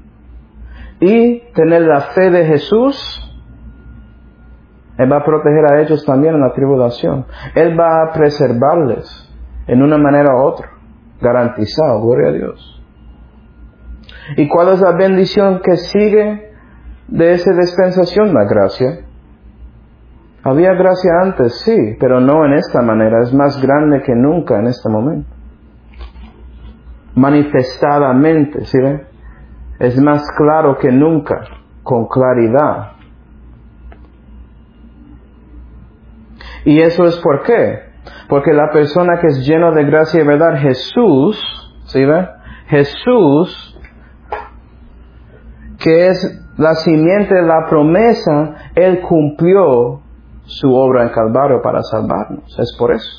Y tener la fe de Jesús. Él va a proteger a ellos también en la tribulación. Él va a preservarles en una manera u otra. Garantizado, gloria a Dios. ¿Y cuál es la bendición que sigue de esa dispensación? La gracia. Había gracia antes, sí, pero no en esta manera. Es más grande que nunca en este momento. Manifestadamente, ¿sí ve? Es más claro que nunca, con claridad. ¿Y eso es por qué? Porque la persona que es lleno de gracia y verdad, Jesús, ¿sí ve? Jesús, que es la simiente de la promesa, Él cumplió su obra en Calvario para salvarnos. Es por eso.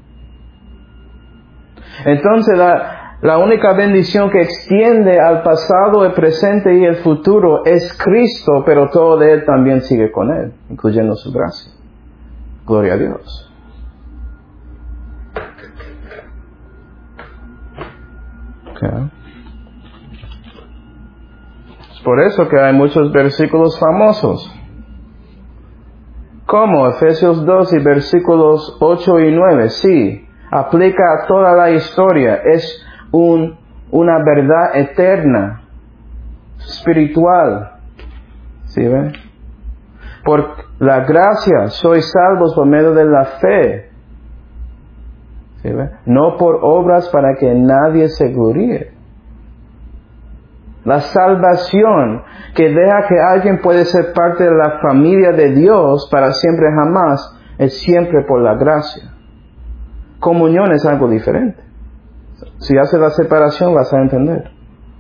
Entonces la única bendición que extiende al pasado, el presente y el futuro es Cristo, pero todo de Él también sigue con Él, incluyendo su gracia. Gloria a Dios. Okay. Es por eso que hay muchos versículos famosos. Como Efesios 2 y versículos 8 y 9. Sí, aplica a toda la historia. Es una verdad eterna, espiritual. ¿Sí ven? Por la gracia sois salvos por medio de la fe. ¿Sí ven? No por obras para que nadie se gloríe. La salvación que deja que alguien puede ser parte de la familia de Dios para siempre jamás es siempre por la gracia. Comunión es algo diferente. Si hace la separación vas a entender.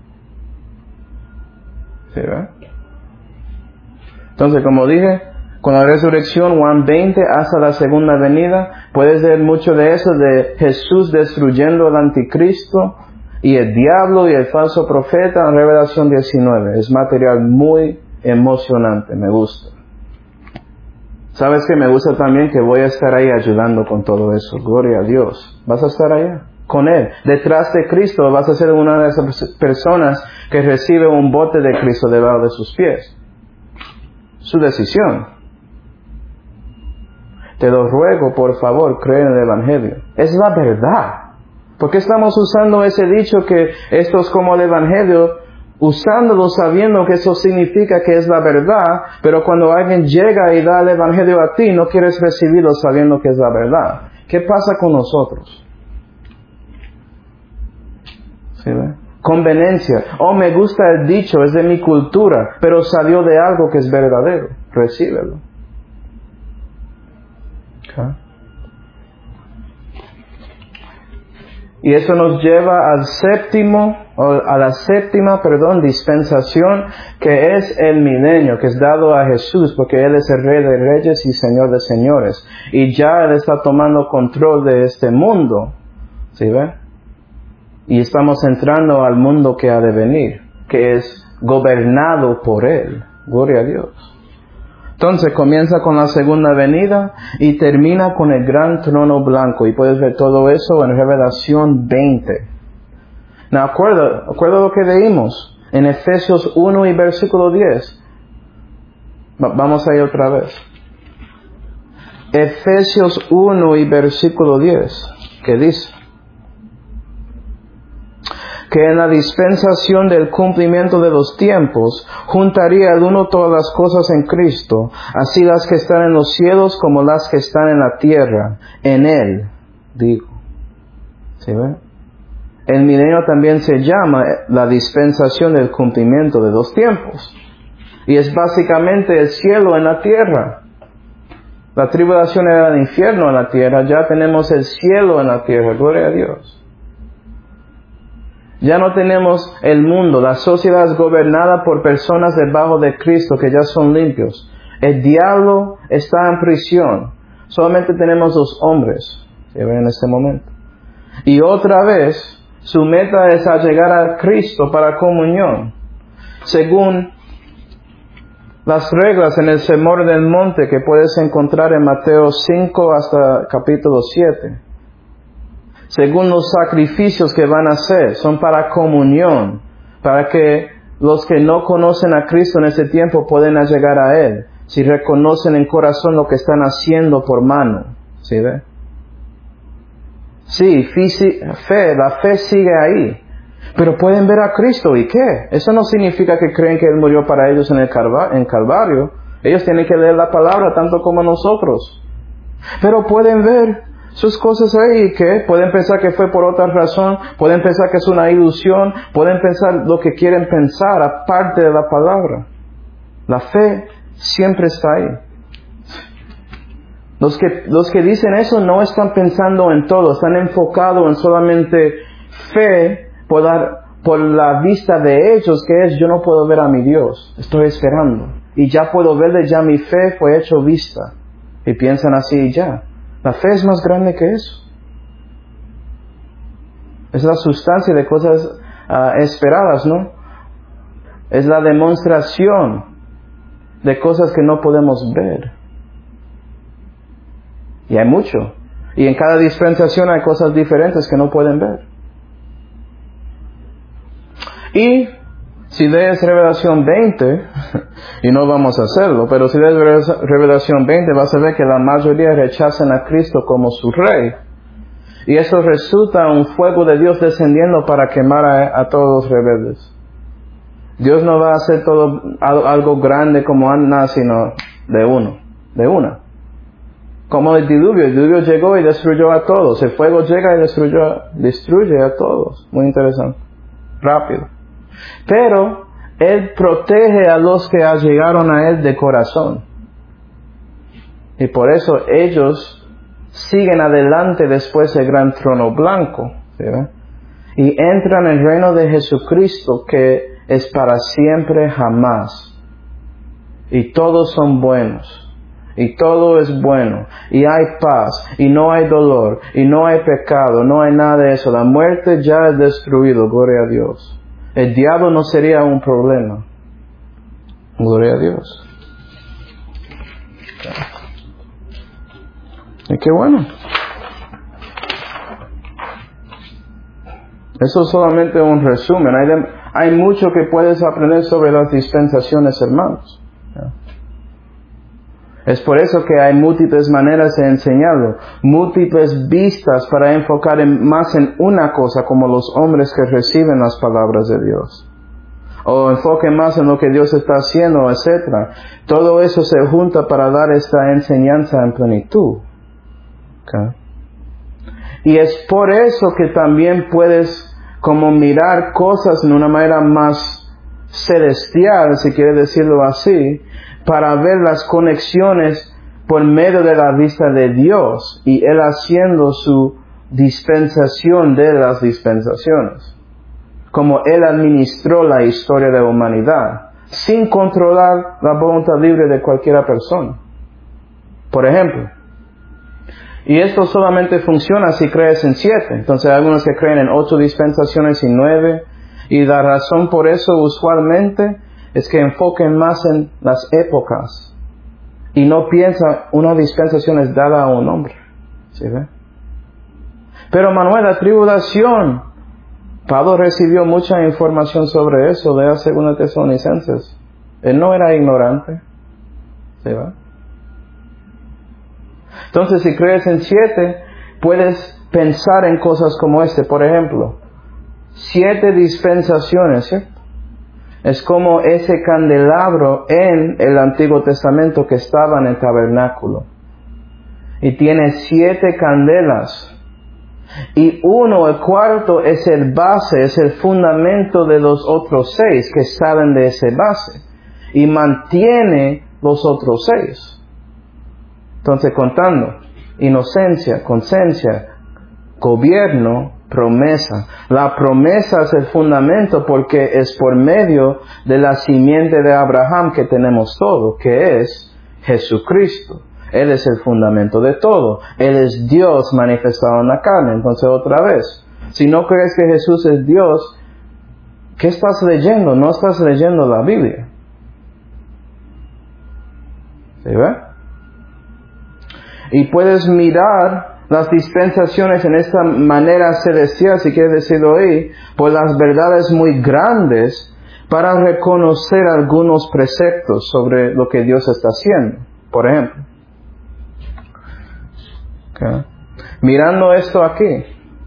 ¿Sí, verdad? Entonces, como dije, con la resurrección, Juan 20, hasta la segunda venida, puedes ver mucho de eso, de Jesús destruyendo al anticristo y el diablo y el falso profeta en Revelación 19. Es material muy emocionante, me gusta. ¿Sabes qué? Me gusta también que voy a estar ahí ayudando con todo eso. Gloria a Dios. ¿Vas a estar allá? Con Él. Detrás de Cristo vas a ser una de esas personas que recibe un bote de Cristo debajo de sus pies. Su decisión. Te lo ruego, por favor, cree en el Evangelio. Es la verdad. ¿Por qué estamos usando ese dicho que esto es como el Evangelio? Usándolo sabiendo que eso significa que es la verdad, pero cuando alguien llega y da el Evangelio a ti, no quieres recibirlo sabiendo que es la verdad. ¿Qué pasa con nosotros? ¿Sí ve? Conveniencia. Oh, me gusta el dicho, es de mi cultura, pero salió de algo que es verdadero. Recíbelo. ¿Okay? Y eso nos lleva a la séptima dispensación, que es el milenio, que es dado a Jesús, porque Él es el Rey de Reyes y Señor de Señores. Y ya Él está tomando control de este mundo. ¿Sí ve? Y estamos entrando al mundo que ha de venir, que es gobernado por Él. Gloria a Dios. Entonces comienza con la segunda venida y termina con el gran trono blanco. Y puedes ver todo eso en Revelación 20. Now, acuerda lo que leímos en Efesios 1 y versículo 10. Vamos a ir otra vez. Efesios 1 y versículo 10. ¿Qué dice? Que en la dispensación del cumplimiento de los tiempos, juntaría el uno todas las cosas en Cristo, así las que están en los cielos como las que están en la tierra, en Él, digo. ¿Sí ve? El milenio también se llama la dispensación del cumplimiento de los tiempos. Y es básicamente el cielo en la tierra. La tribulación era el infierno en la tierra, ya tenemos el cielo en la tierra, gloria a Dios. Ya no tenemos el mundo, la sociedad es gobernada por personas debajo de Cristo que ya son limpios. El diablo está en prisión, solamente tenemos los hombres, que ven en este momento. Y otra vez, su meta es a llegar a Cristo para comunión, según las reglas en el Sermón del Monte que puedes encontrar en Mateo 5 hasta capítulo 7. Según los sacrificios que van a hacer, son para comunión, para que los que no conocen a Cristo en ese tiempo puedan llegar a Él, si reconocen en corazón lo que están haciendo por mano. ¿Sí ve? Sí, la fe sigue ahí. Pero pueden ver a Cristo, ¿y qué? Eso no significa que creen que Él murió para ellos en Calvario. Ellos tienen que leer la palabra tanto como nosotros. Pero pueden ver sus cosas ahí, ¿qué? Pueden pensar que fue por otra razón, pueden pensar que es una ilusión, pueden pensar lo que quieren pensar aparte de la palabra. La fe siempre está ahí. Los que dicen eso no están pensando en todo, están enfocados en solamente fe por la vista de ellos, que es: yo no puedo ver a mi Dios, estoy esperando. Y ya puedo verle, ya mi fe fue hecho vista. Y piensan así y ya. La fe es más grande que eso. Es la sustancia de cosas esperadas, ¿no? Es la demostración de cosas que no podemos ver. Y hay mucho. Y en cada dispensación hay cosas diferentes que no pueden ver. Y si lees Revelación 20, y no vamos a hacerlo, pero si lees Revelación 20 vas a ver que la mayoría rechazan a Cristo como su Rey. Y eso resulta un fuego de Dios descendiendo para quemar a todos los rebeldes. Dios no va a hacer todo algo grande como Ana, sino de una. Como el diluvio llegó y destruyó a todos. El fuego llega y destruye a todos. Muy interesante. Rápido. Pero Él protege a los que llegaron a Él de corazón. Y por eso ellos siguen adelante después del gran trono blanco. ¿Sí? Y entran en el reino de Jesucristo, que es para siempre jamás. Y todos son buenos. Y todo es bueno. Y hay paz. Y no hay dolor. Y no hay pecado. No hay nada de eso. La muerte ya es destruido. Gloria a Dios. El diablo no sería un problema. Gloria a Dios. Y qué bueno. Eso es solamente un resumen. Hay mucho que puedes aprender sobre las dispensaciones, hermanos. Es por eso que hay múltiples maneras de enseñarlo, múltiples vistas para enfocar más en una cosa, como los hombres que reciben las palabras de Dios. O enfoquen más en lo que Dios está haciendo, etc. Todo eso se junta para dar esta enseñanza en plenitud. ¿Okay? Y es por eso que también puedes como mirar cosas de una manera más celestial, si quiere decirlo así, para ver las conexiones por medio de la vista de Dios y Él haciendo su dispensación de las dispensaciones. Como Él administró la historia de la humanidad, sin controlar la voluntad libre de cualquier persona. Por ejemplo, y esto solamente funciona si crees en 7. Entonces hay algunos que creen en 8 dispensaciones y 9. Y la razón por eso usualmente es que enfoquen más en las épocas. Y no piensan una dispensación es dada a un hombre. ¿Sí ve? Pero Manuel, la tribulación. Pablo recibió mucha información sobre eso. Lea 2 Tesalonicenses. Él no era ignorante. ¿Sí ve? Entonces, si crees en 7, puedes pensar en cosas como por ejemplo, 7 dispensaciones, ¿cierto? Es como ese candelabro en el Antiguo Testamento que estaba en el tabernáculo. Y tiene 7 candelas. Y el cuarto es el base, es el fundamento de los otros 6 que salen de ese base. Y mantiene los otros 6. Entonces, contando, inocencia, conciencia, gobierno, promesa. La promesa es el fundamento porque es por medio de la simiente de Abraham que tenemos todo, que es Jesucristo. Él es el fundamento de todo. Él es Dios manifestado en la carne. Entonces, otra vez, si no crees que Jesús es Dios, ¿qué estás leyendo? No estás leyendo la Biblia. ¿Sí ve? Y puedes mirar las dispensaciones en esta manera celestial, si quieres decirlo ahí, por las verdades muy grandes para reconocer algunos preceptos sobre lo que Dios está haciendo. Por ejemplo, okay, mirando esto aquí,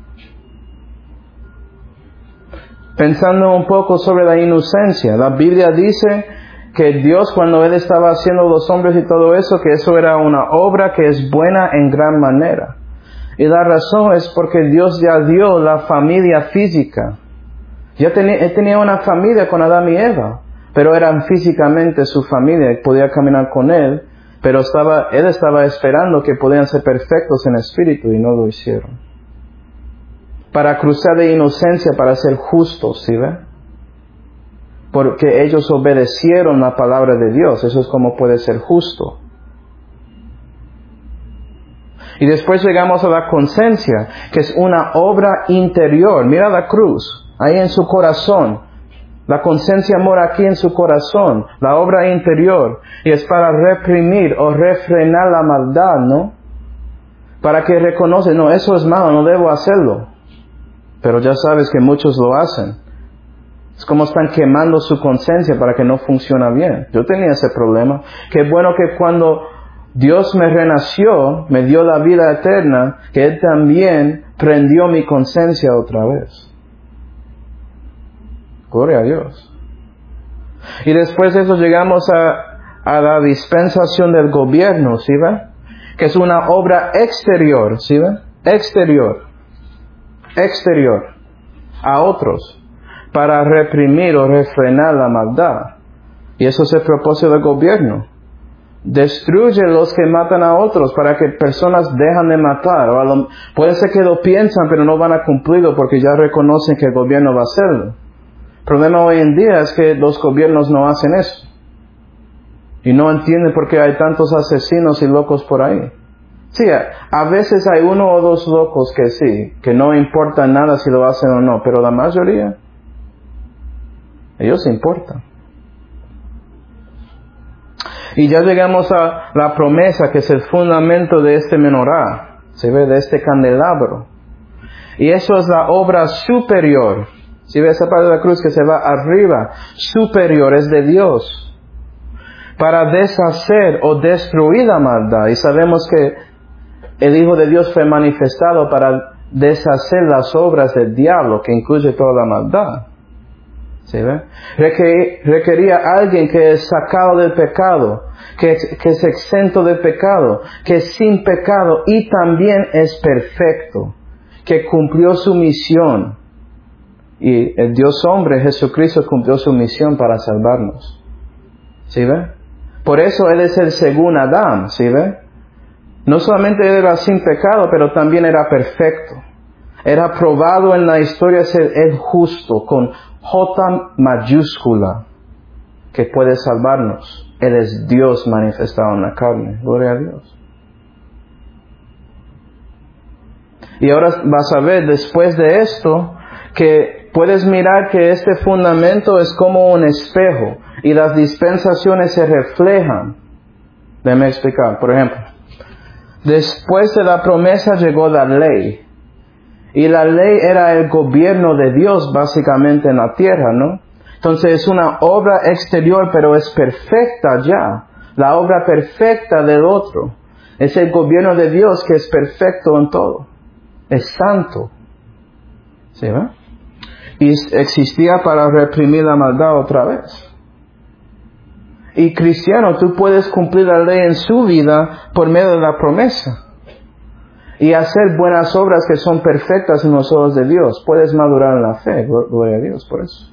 pensando un poco sobre la inocencia, la Biblia dice que Dios, cuando Él estaba haciendo los hombres y todo eso, que eso era una obra que es buena en gran manera. Y la razón es porque Dios ya dio la familia física. Él tenía una familia con Adán y Eva, pero eran físicamente su familia, podía caminar con Él, pero Él estaba esperando que podían ser perfectos en espíritu y no lo hicieron. Para cruzar de inocencia, para ser justos, ¿sí ve? Porque ellos obedecieron la palabra de Dios, eso es como puede ser justo. Y después llegamos a la conciencia, que es una obra interior. Mira la cruz, ahí en su corazón. La conciencia mora aquí en su corazón, la obra interior. Y es para reprimir o refrenar la maldad, ¿no? Para que reconoce, no, eso es malo, no debo hacerlo. Pero ya sabes que muchos lo hacen. Es como están quemando su conciencia para que no funcione bien. Yo tenía ese problema. Qué bueno que cuando Dios me renació, me dio la vida eterna, que Él también prendió mi conciencia otra vez. Gloria a Dios. Y después de eso llegamos a la dispensación del gobierno, ¿sí ve? Que es una obra exterior, ¿sí ve? Exterior a otros, para reprimir o refrenar la maldad. Y eso es el propósito del gobierno. Destruye los que matan a otros para que personas dejan de matar. Puede ser que lo piensan, pero no van a cumplirlo porque ya reconocen que el gobierno va a hacerlo. El problema hoy en día es que los gobiernos no hacen eso. Y no entienden por qué hay tantos asesinos y locos por ahí. Sí, a veces hay uno o dos locos que sí, que no importa nada si lo hacen o no, pero la mayoría, ellos importan. Y ya llegamos a la promesa, que es el fundamento de este menorá, se ve, de este candelabro. Y eso es la obra superior. Si ve esa parte de la cruz que se va arriba, superior, es de Dios, para deshacer o destruir la maldad. Y sabemos que el Hijo de Dios fue manifestado para deshacer las obras del diablo, que incluye toda la maldad. ¿Sí ve? Requería alguien que es sacado del pecado, que es exento del pecado, que es sin pecado y también es perfecto, que cumplió su misión. Y el Dios hombre, Jesucristo, cumplió su misión para salvarnos. ¿Sí ve? Por eso Él es el segundo Adán, ¿sí ve? No solamente era sin pecado, pero también era perfecto. Era probado en la historia ser el justo, con J mayúscula, que puede salvarnos. Él es Dios manifestado en la carne. Gloria a Dios. Y ahora vas a ver después de esto que puedes mirar que este fundamento es como un espejo y las dispensaciones se reflejan. Déjame explicar. Por ejemplo, después de la promesa llegó la ley. Y la ley era el gobierno de Dios básicamente en la tierra, ¿no? Entonces es una obra exterior, pero es perfecta ya. La obra perfecta del otro. Es el gobierno de Dios que es perfecto en todo. Es santo. ¿Sí, va? Y existía para reprimir la maldad otra vez. Y cristiano, tú puedes cumplir la ley en su vida por medio de la promesa. Y hacer buenas obras que son perfectas en los ojos de Dios. Puedes madurar en la fe. Gloria a Dios por eso.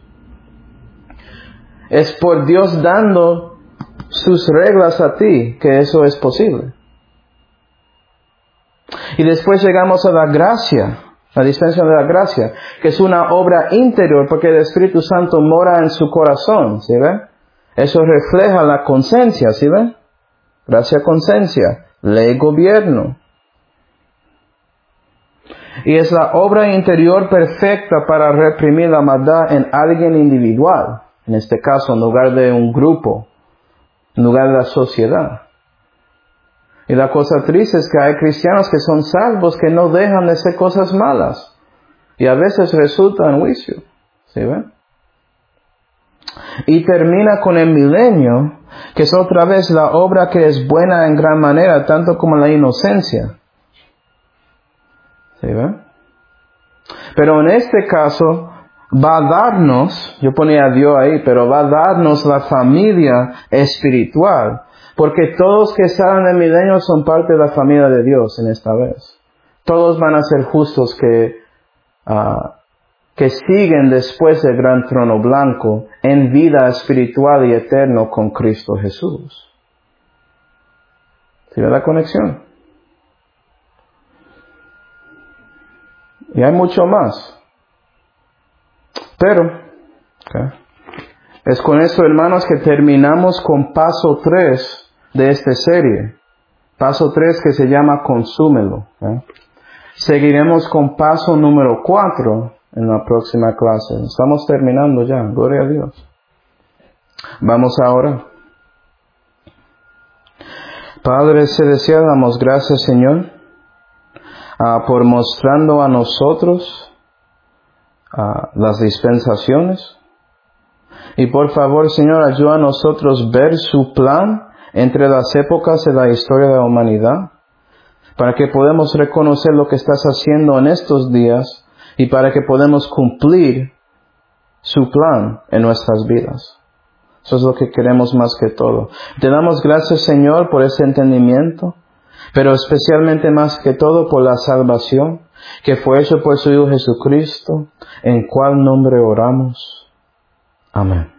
Es por Dios dando sus reglas a ti que eso es posible. Y después llegamos a la gracia, la dispensación de la gracia, que es una obra interior porque el Espíritu Santo mora en su corazón, ¿sí ve? Eso refleja la conciencia, ¿sí ve? Gracia, conciencia, ley, gobierno. Y es la obra interior perfecta para reprimir la maldad en alguien individual, en este caso en lugar de un grupo, en lugar de la sociedad. Y la cosa triste es que hay cristianos que son salvos que no dejan de hacer cosas malas. Y a veces resulta en juicio. ¿Sí ven? Y termina con el milenio, que es otra vez la obra que es buena en gran manera, tanto como la inocencia. ¿Sí ven? Pero en este caso va a darnos, yo ponía a Dios ahí, pero va a darnos la familia espiritual. Porque todos que salen del milenio son parte de la familia de Dios en esta vez. Todos van a ser justos que siguen después del gran trono blanco en vida espiritual y eterna con Cristo Jesús. ¿Sí ve la conexión? Y hay mucho más. Pero, es con eso, hermanos, que terminamos con paso 3 de esta serie. Paso 3 que se llama consúmelo. Seguiremos con paso número 4 en la próxima clase. Estamos terminando ya. Gloria a Dios. Vamos ahora. Padre celestial, damos gracias, Señor, por mostrando a nosotros las dispensaciones. Y por favor, Señor, ayuda a nosotros ver su plan entre las épocas de la historia de la humanidad, para que podamos reconocer lo que estás haciendo en estos días y para que podamos cumplir su plan en nuestras vidas. Eso es lo que queremos más que todo. Te damos gracias, Señor, por ese entendimiento, pero especialmente más que todo por la salvación que fue hecho por su Hijo Jesucristo, en cual nombre oramos. Amén.